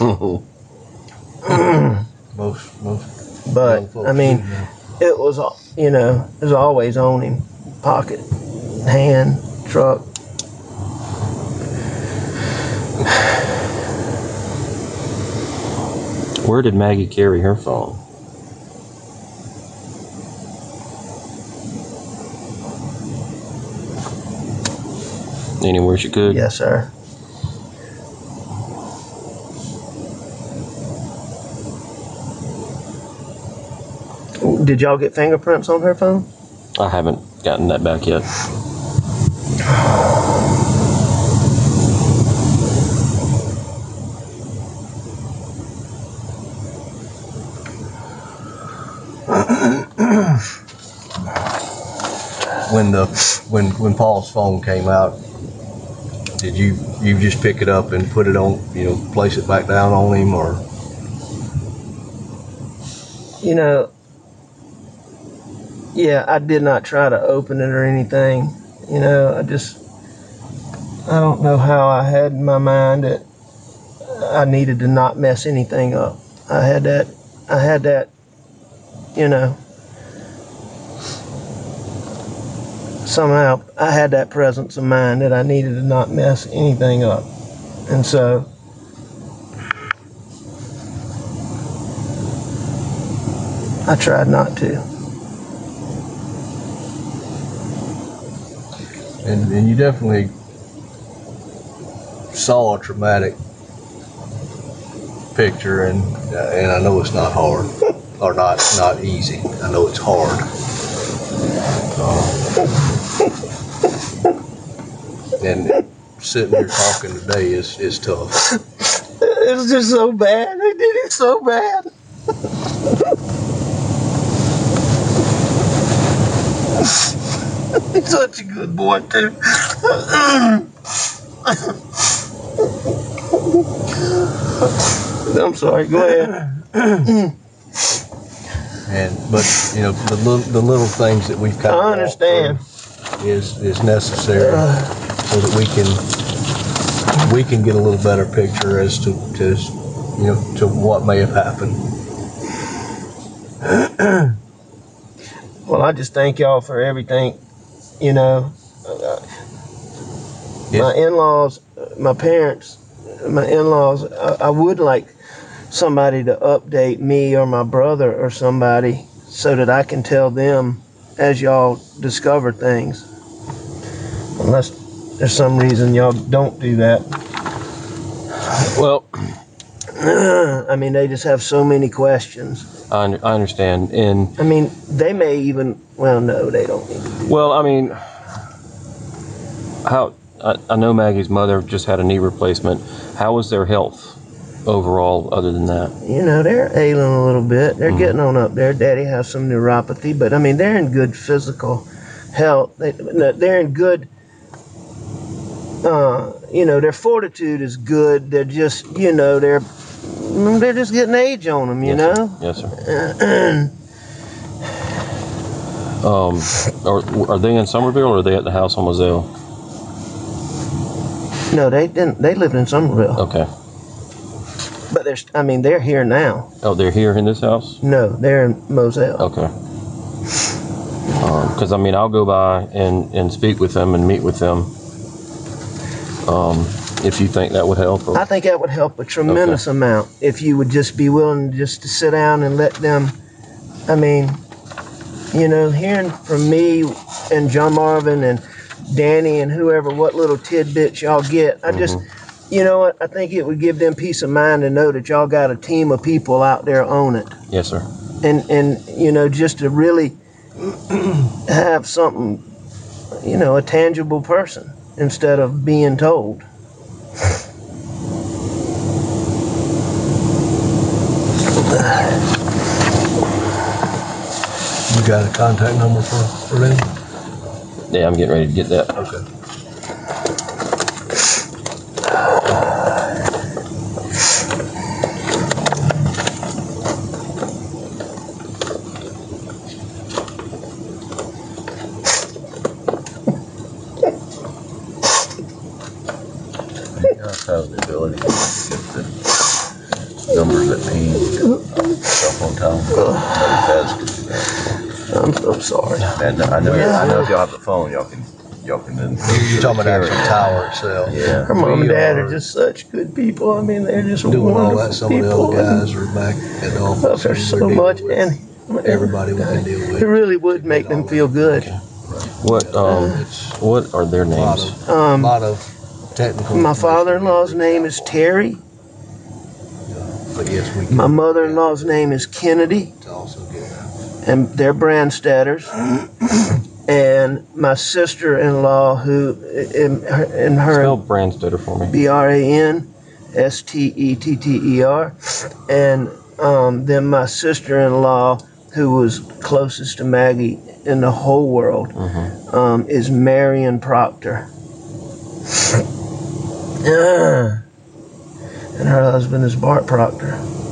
Most most. But young folks I mean, do know. it was you know it was always on him, pocket, hand, truck. Where did Maggie carry her phone? Anywhere she could? Yes, sir. Did y'all get fingerprints on her phone? I haven't gotten that back yet. When the when when Paul's phone came out, did you you just pick it up and put it on, you know, place it back down on him, or? You know, yeah, I did not try to open it or anything. You know, I just, I don't know how I had in my mind that I needed to not mess anything up. I had that, I had that, you know, somehow I had that presence of mind that I needed to not mess anything up. And so, I tried not to. And, and you definitely saw a traumatic picture, and uh, and I know it's not hard, or not not easy. I know it's hard. Uh, and sitting here talking today is is tough. It was just so bad. They did it so bad. He's such a good boy, too. I'm sorry. Go ahead. And but you know the little the little things that we've kind of I understand is is necessary so that we can we can get a little better picture as to to you know to what may have happened. Well, I just thank y'all for everything. You know, uh, Yeah. my in-laws, my parents, my in-laws. I, I would like somebody to update me or my brother or somebody so that I can tell them as y'all discover things. Unless there's some reason y'all don't do that. Well, I mean, they just have so many questions. I, I understand. And I mean, they may even, well, no, they don't need to do well, I mean, how I, I know Maggie's mother just had a knee replacement. How was their health overall other than that? You know, they're ailing a little bit. They're mm-hmm. getting on up there. Daddy has some neuropathy, but I mean, they're in good physical health. They, they're in good, uh, you know, their fortitude is good. They're just, you know, they're they're just getting age on them, you yes, know? Sir. Yes, sir. um, are, are they in Somerville or are they at the house on Moselle? No, they didn't. They lived in Somerville. Okay. But they're, I mean, they're here now. Oh, they're here in this house? No, they're in Moselle. Okay. Because, um, I mean, I'll go by and, and speak with them and meet with them um, if you think that would help. Or... I think that would help a tremendous okay. amount if you would just be willing just to sit down and let them, I mean, you know, hearing from me and John Marvin and Danny and whoever, what little tidbits y'all get, I just... Mm-hmm. You know what? I think it would give them peace of mind to know that y'all got a team of people out there on it. Yes, sir. And, and you know, just to really have something, you know, a tangible person instead of being told. You got a contact number for, for them? Yeah, I'm getting ready to get that. Okay. Have the ability to get the numbers that ping cell phone town. I'm so sorry. And I know, I know if y'all have the phone, y'all can, y'all can then. You're talking about the actual tower itself. Yeah. Her mom and dad are just such good people. I mean, they're just doing wonderful all that. Some people. of the other guys are back at the office. Love her so much, and everybody we can deal with. It really would make them feel good. Okay. What um, what are their names? A lot of, um, a lot of technical. My father-in-law's name is Terry. But yes, we can. My mother-in-law's name is Kennedy. To also get that. And they're Brandstetters. And my sister-in-law, who in, in her spell Brandstetter for me. B R A N S T E T T E R, and um, then my sister-in-law, who was closest to Maggie in the whole world, mm-hmm. um, is Marion Proctor. Yeah. And her husband is Bart Proctor.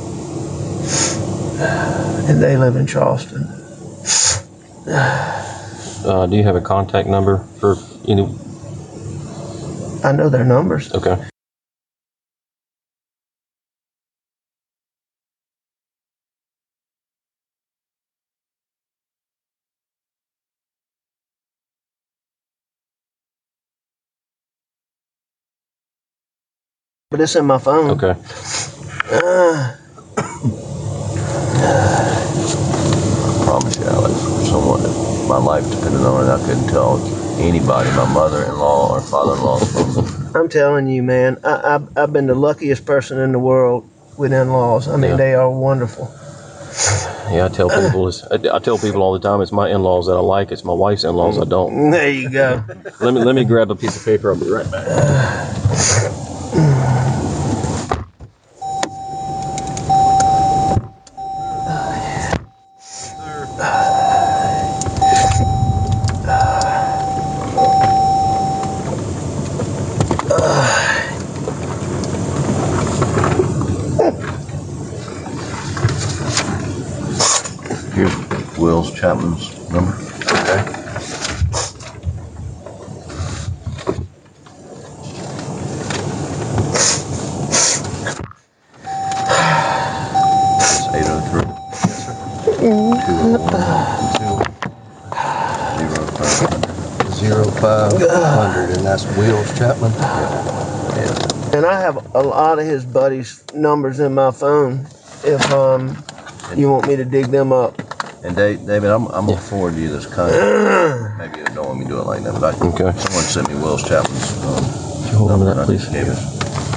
And they live in Charleston. Uh, do you have a contact number for any? I know their numbers. Okay. But it's in my phone. Okay. Uh, I promise you, Alex, for someone that my life depended on it, I couldn't tell anybody, my mother-in-law or father-in-law. I'm telling you, man, I, I've, I've been the luckiest person in the world with in-laws. I mean, yeah. They are wonderful. Yeah, I tell people, it's, I, I tell people all the time, it's my in-laws that I like, it's my wife's in-laws I don't. There you go. let me let me grab a piece of paper. I'll be right back. Here's Will's Chapman's number. Okay. It's eight oh three. Yes, sir. two oh one, five hundred, and that's Will's Chapman. Yeah. And I have a lot of his buddies' numbers in my phone if um you want me to dig them up. And Dave, David, I'm, I'm gonna forward you this contact. maybe you don't want me to do it like that, but I, Okay. someone sent me Will's Chaplin's. Um, Can you hold on to that, I please? just gave it.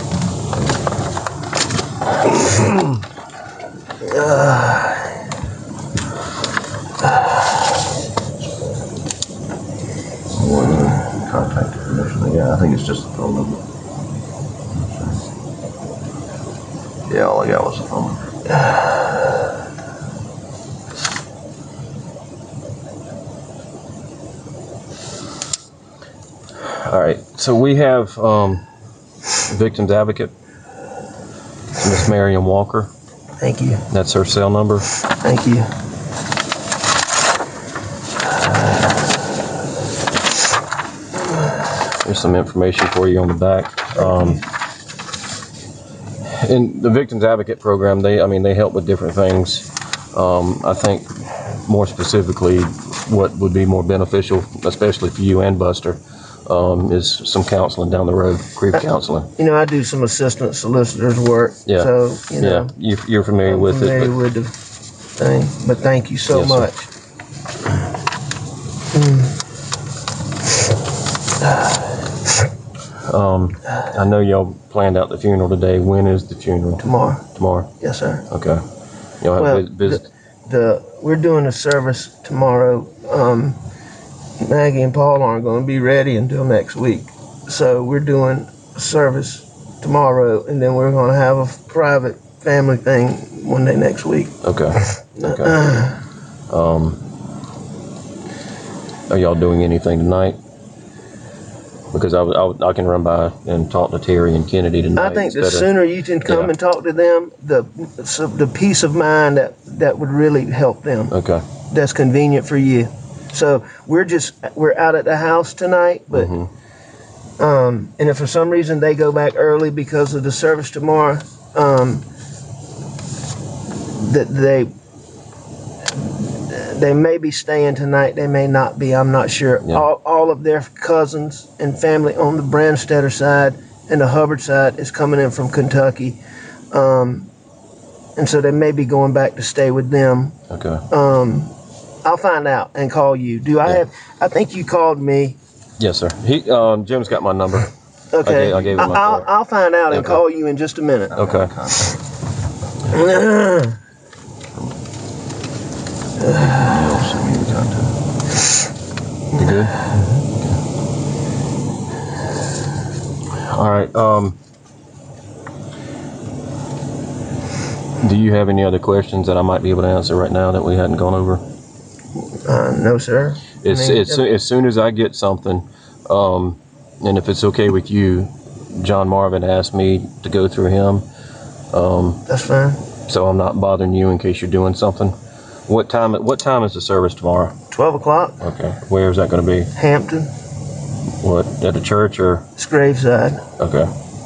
More than contact information. Yeah, I think it's just the phone number. Yeah, all I got was the phone number. All right. So we have um, victim's advocate, Miss Marion Walker. Thank you. That's her cell number. Thank you. There's some information for you on the back. Um, in the Victims Advocate Program, they, I mean, they help with different things. Um, I think more specifically, what would be more beneficial, especially for you and Buster, um, is some counseling down the road, grief counseling. You know, I do some assistant solicitor's work. Yeah. So, you know. Yeah, you, you're familiar I'm with familiar it. But with the thing. But thank you so Yes, sir. much. Mm. Um, I know y'all planned out the funeral today. When is the funeral? Tomorrow. Tomorrow? Yes, sir. Okay. Y'all have Well, vis- visit? the, the we're doing a service tomorrow. Um, Maggie and Paul aren't going to be ready until next week, so we're doing a service tomorrow, and then we're going to have a private family thing one day next week. Okay. Okay. Um, are y'all doing anything tonight? Because I, I, I can run by and talk to Terry and Kennedy tonight. I think the instead of- sooner you can come Yeah. and talk to them, the so the peace of mind that that would really help them. Okay. That's convenient for you. So we're just we're out at the house tonight, but Mm-hmm. um, and if for some reason they go back early because of the service tomorrow, um, that they they may be staying tonight. They may not be. I'm not sure. Yeah. All all of their cousins and family on the Brandstetter side and the Hubbard side is coming in from Kentucky, um, and so they may be going back to stay with them. Okay. Um, I'll find out and call you. Do I Yeah. have? I think you called me. Yes, sir. He, um, Jim's got my number. Okay. I gave, I gave him my I'll, card. I'll find out and Okay. call you in just a minute. Okay. Neil sent me the contact. You good? All right. Um, do you have any other questions that I might be able to answer right now that we hadn't gone over? Uh, no, sir. It's, I mean, it's, as soon as I get something, um, and if it's okay with you, John Marvin asked me to go through him. Um, That's fine. So I'm not bothering you in case you're doing something. What time? What time is the service tomorrow? Twelve o'clock. Okay. Where is that going to be? Hampton. What, at a church or? It's Graveside. Okay.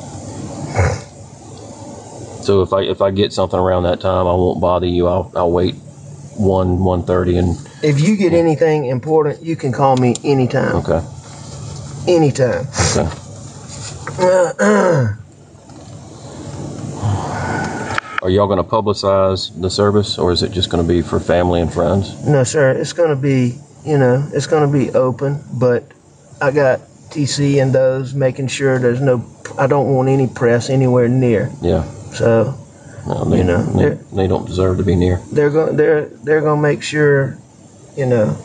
So if I if I get something around that time, I won't bother you. I'll I'll wait one one thirty and. If you get anything important, you can call me anytime. Okay. Anytime. Okay. Uh, uh. Are y'all going to publicize the service, or is it just going to be for family and friends? No, sir. It's going to be, you know, it's going to be open, but I got T C and those making sure there's no. I don't want any press anywhere near. Yeah. So. No, they, You know, they, they're- they don't deserve to be near. They're going. They're they're going to make sure, you know.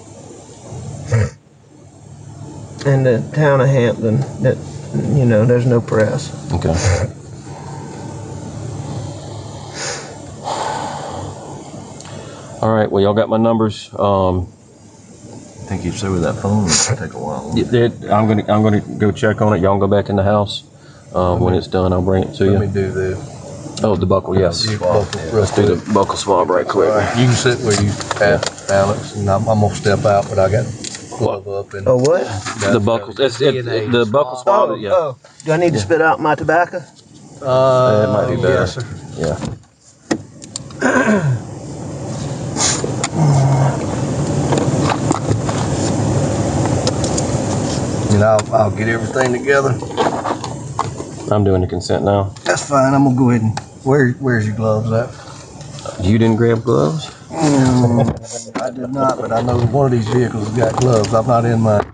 In the town of Hampton, that you know, there's no press. Okay. All right. Well, y'all got my numbers. Um, I think you said with that phone, it'll take a while. it, it, I'm gonna I'm gonna go check on it. Y'all go back in the house. Um, when it's done, I'll bring it to Let you. me do the Oh, the buckle. Yes. buckle real Let's do quick. the buckle swab right quick. You can sit where you at, Alex, and I'm, I'm gonna step out, but I got glove up and. Oh, what? The buckle. It's, it, it, the buckle swab. Oh, Yeah. oh. Do I need to spit out my tobacco? Uh, It might be better. yes, sir. Yeah. And I'll, I'll get everything together. I'm doing the consent now. That's fine. I'm gonna go ahead and where where's your gloves at? You didn't grab gloves? Mm, I did not, but I know one of these vehicles has got gloves. I'm not in mine.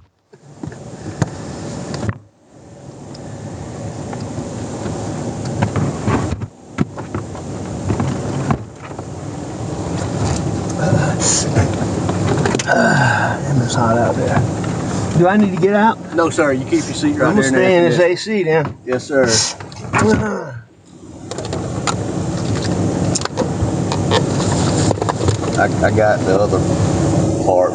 Damn, it's hot out there. Do I need to get out? No, sir. You keep your seat right I'm there. gonna stay in this A C then. Yes, sir. I, I got the other part.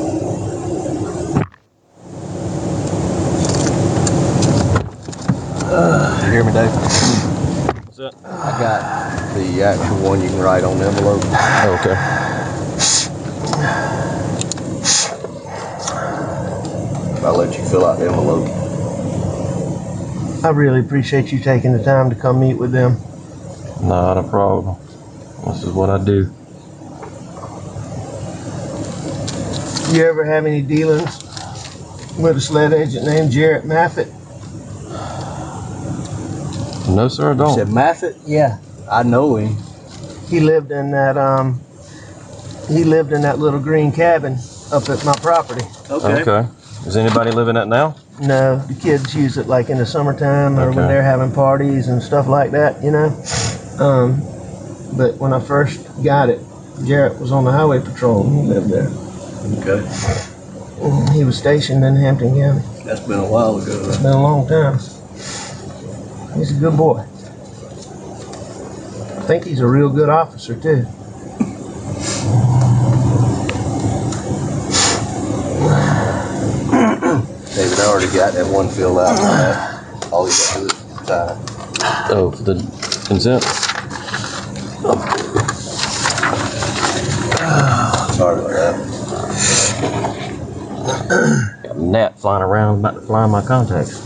Uh, you hear me, Dave? What's that? I got the actual one you can write on the envelope. Oh, okay. I'll let you fill out the envelope. I really appreciate you taking the time to come meet with them. Not a problem. This is what I do. You ever have any dealings with a sled agent named Jarrett Maffitt? No, sir, I don't. You said Maffitt? Yeah. I know him. He lived in that um he lived in that little green cabin up at my property. Okay. Okay. Is anybody living that now? No, the kids use it like in the summertime or Okay. when they're having parties and stuff like that, you know. Um, but when I first got it, Jarrett was on the highway patrol and he lived there. Okay. He was stationed in Hampton County. That's been a while ago. It's been a long time. He's a good boy. I think he's a real good officer too. David, I already got that one filled out. All you got to do is sign. Oh, for the consent? Sorry about that. Got a gnat flying around, about to fly in my contacts.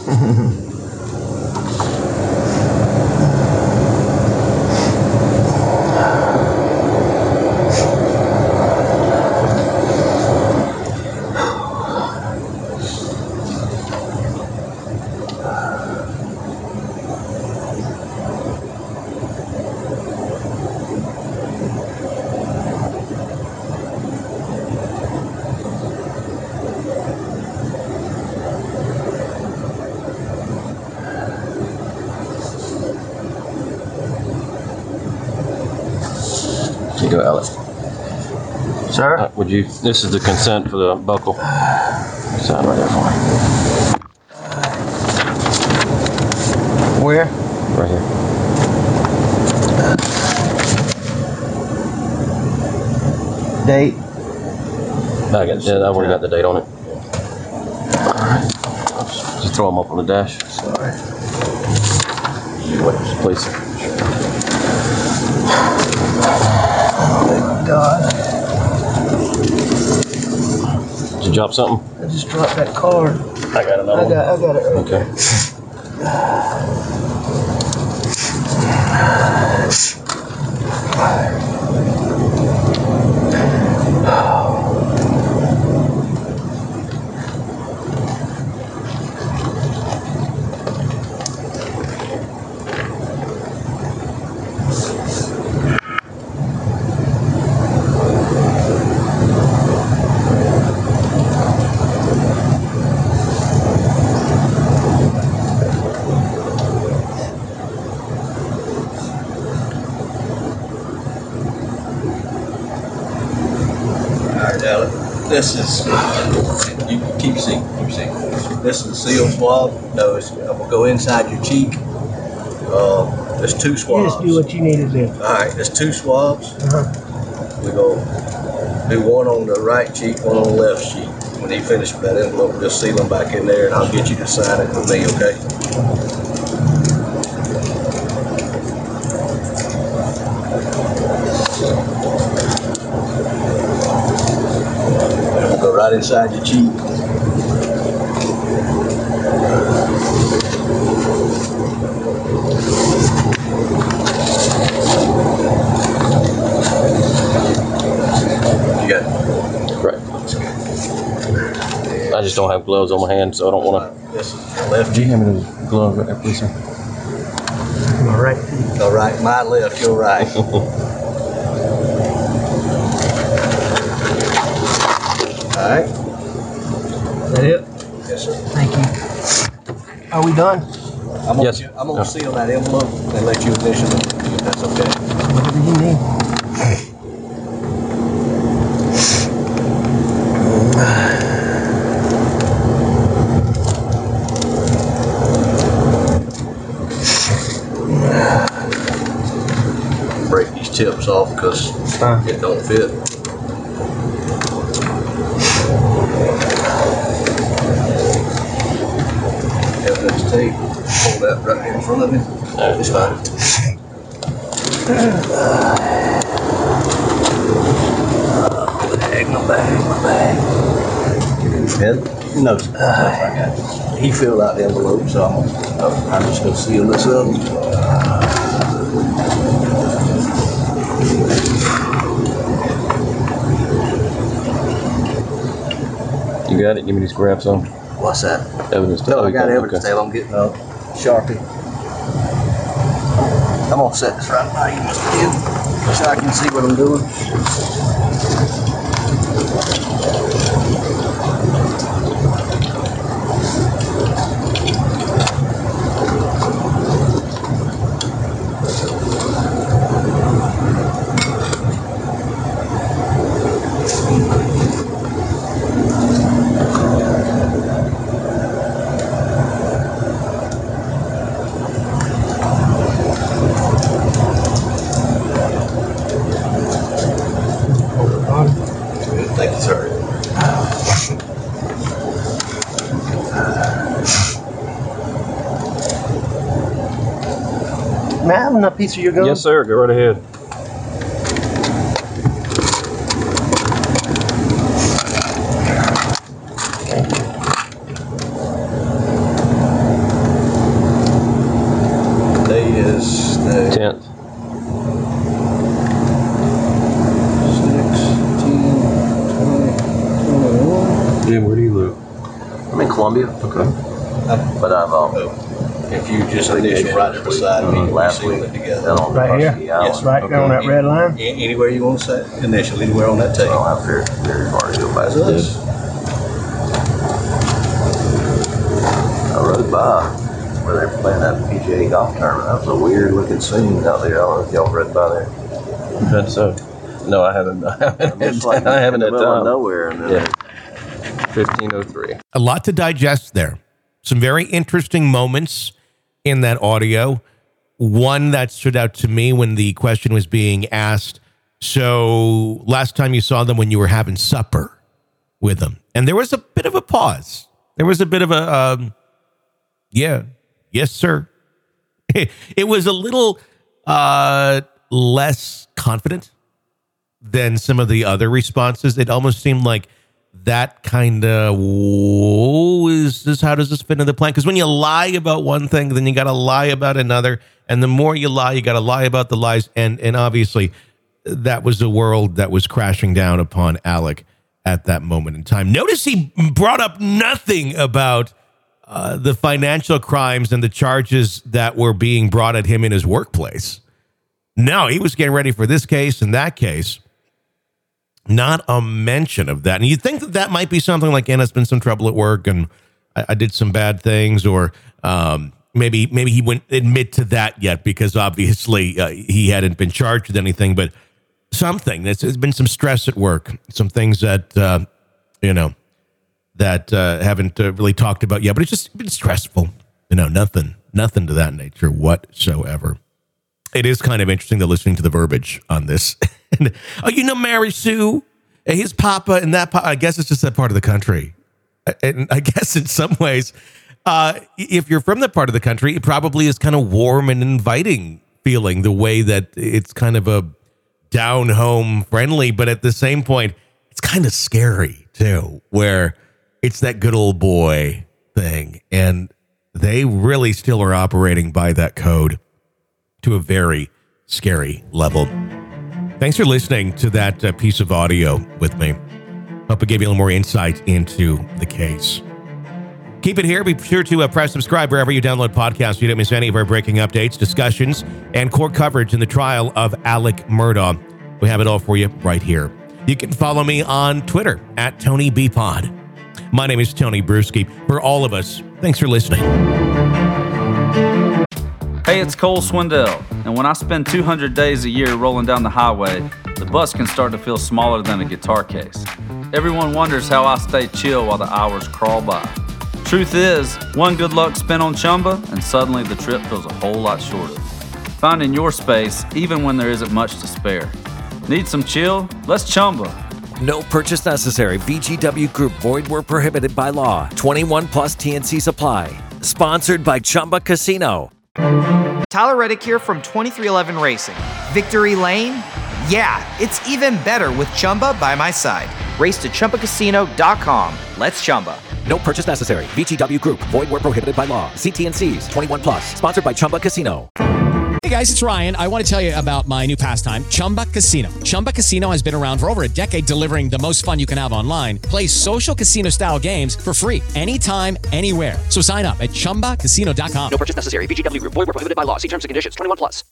Here you go, Alex. Sir? Uh, would you, this is the consent for the buckle. Sign right there for me. Where? Right here. Date? I got, yeah, I already got the date on it. Alright. Just throw them up on the dash. Sorry. Wait, please. Thank God. Did you drop something? I just dropped that card. I got another I got, I got it right Okay. This is, you can keep your seat, keep your seat. This is a seal swab. No, it's, I'm gonna go inside your cheek. Uh, there's two You swabs. just do what you need to do. All right, there's two swabs. Uh-huh. We go do one on the right cheek, one on the left cheek. When he finishes with that envelope, just seal them back in there, and I'll get you to sign it for me, okay? Go right inside your cheek. You got it. Right. I just don't have gloves on my hand, so I don't want to. This is your left Could you cheek. hand me the glove right there, please, sir? All right. All right, my left, your right. right. Is that it? Yes, sir. Thank you. Are we done? I'm gonna, Yes. I'm gonna seal that envelope and let you initial it, if that's okay. Whatever you need. Break these tips off because Huh. it don't fit. Evidence tape. Hold that right here in front of you. It's fine. Uh, bag, my bag, my bag. Pen? No, sir. I got it. He filled out the envelope, so I'm, I'm just gonna seal this up. You got it? Give me these grabs on. What's that? Evidence tape. No, I got Okay. evidence tape. I'm getting a Sharpie. I'm gonna set this right by you, Mister Kid, so I can see what I'm doing. Thank you, sir. May I have another piece of your gum? Yes, sir. Go right ahead. Today is the Tenth. sixteen, twenty, twenty-one. Jim, where do you live? I'm in Columbia. Okay. But I've um, If you just initial right at the side of me, we last seal week it together. down on Right the here? Muskie Island. Yes, Right there on that red line? A- Anywhere you want to say, initial, anywhere on that I tape. don't have very, very far to go back. That's us. I rode by where they were playing that P G A golf tournament. That was a weird looking scene out there. I don't know if y'all rode by there. That's so. No, I haven't. I haven't. It's like I haven't in had the middle of time. nowhere. And then Yeah. fifteen oh three. A lot to digest there. Some very interesting moments in that audio. One that stood out to me when the question was being asked, so last time you saw them when you were having supper with them. And there was a bit of a pause. There was a bit of a, um, yeah, yes, sir. It was a little uh, less confident than some of the other responses. It almost seemed like that kind of, whoa, is this, how does this fit into the plan? Because when you lie about one thing, then you got to lie about another. And the more you lie, you got to lie about the lies. And, and obviously, that was a world that was crashing down upon Alec at that moment in time. Notice he brought up nothing about uh, the financial crimes and the charges that were being brought at him in his workplace. No, he was getting ready for this case and that case. Not a mention of that. And you think that that might be something like, and it's been some trouble at work and I, I did some bad things, or um, maybe maybe he wouldn't admit to that yet because obviously uh, he hadn't been charged with anything, but something. There's, there's been some stress at work, some things that, uh, you know, that uh, haven't uh, really talked about yet, but it's just been stressful. You know, nothing, nothing to that nature whatsoever. It is kind of interesting to listening to the verbiage on this. And, oh, you know Mary Sue? His papa and that papa, I guess it's just that part of the country. And I guess in some ways, uh, if you're from that part of the country, it probably is kind of warm and inviting feeling, the way that it's kind of a down home friendly, but at the same point, it's kind of scary too, where it's that good old boy thing. And they really still are operating by that code to a very scary level. Thanks for listening to that uh, piece of audio with me. Hope it gave you a little more insight into the case. Keep it here. Be sure to uh, press subscribe wherever you download podcasts so you don't miss any of our breaking updates, discussions, and court coverage in the trial of Alec Murdaugh. We have it all for you right here. You can follow me on Twitter at Tony B Pod. My name is Tony Bruschi. For all of us, thanks for listening. Hey, it's Cole Swindell, and when I spend two hundred days a year rolling down the highway, the bus can start to feel smaller than a guitar case. Everyone wonders how I stay chill while the hours crawl by. Truth is, one good luck spin on Chumba, and suddenly the trip feels a whole lot shorter. Finding your space, even when there isn't much to spare. Need some chill? Let's Chumba. No purchase necessary. V G W Group. Void where prohibited by law. twenty-one plus T N C supply. Sponsored by Chumba Casino. Tyler Reddick here from twenty-three eleven Racing. Victory Lane? Yeah, it's even better with Chumba by my side. Race to Chumba Casino dot com. Let's Chumba. No purchase necessary. V G W Group. Void where prohibited by law. See T N Cs. twenty-one plus. Sponsored by Chumba Casino. Hey guys, it's Ryan. I want to tell you about my new pastime, Chumba Casino. Chumba Casino has been around for over a decade, delivering the most fun you can have online. Play social casino-style games for free anytime, anywhere. So sign up at Chumba Casino dot com. No purchase necessary. V G W Group. Void where prohibited by law. See terms and conditions. twenty-one plus.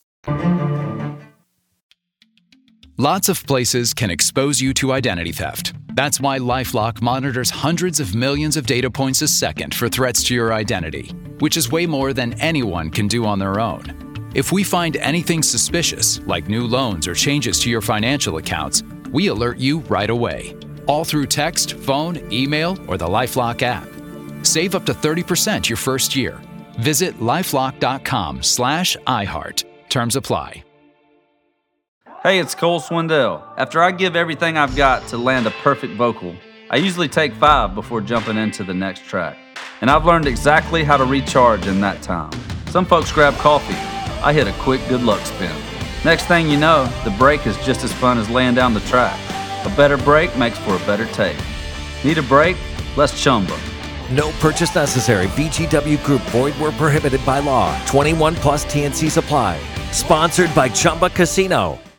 Lots of places can expose you to identity theft. That's why LifeLock monitors hundreds of millions of data points a second for threats to your identity, which is way more than anyone can do on their own. If we find anything suspicious, like new loans or changes to your financial accounts, we alert you right away, all through text, phone, email, or the LifeLock app. Save up to thirty percent your first year. Visit lifelock.com slash iHeart. Terms apply. Hey, it's Cole Swindell. After I give everything I've got to land a perfect vocal, I usually take five before jumping into the next track. And I've learned exactly how to recharge in that time. Some folks grab coffee. I hit a quick good luck spin. Next thing you know, the break is just as fun as laying down the track. A better break makes for a better take. Need a break? Let's Chumba. No purchase necessary. V G W Group. Void where prohibited by law. twenty-one plus T N C supply. Sponsored by Chumba Casino.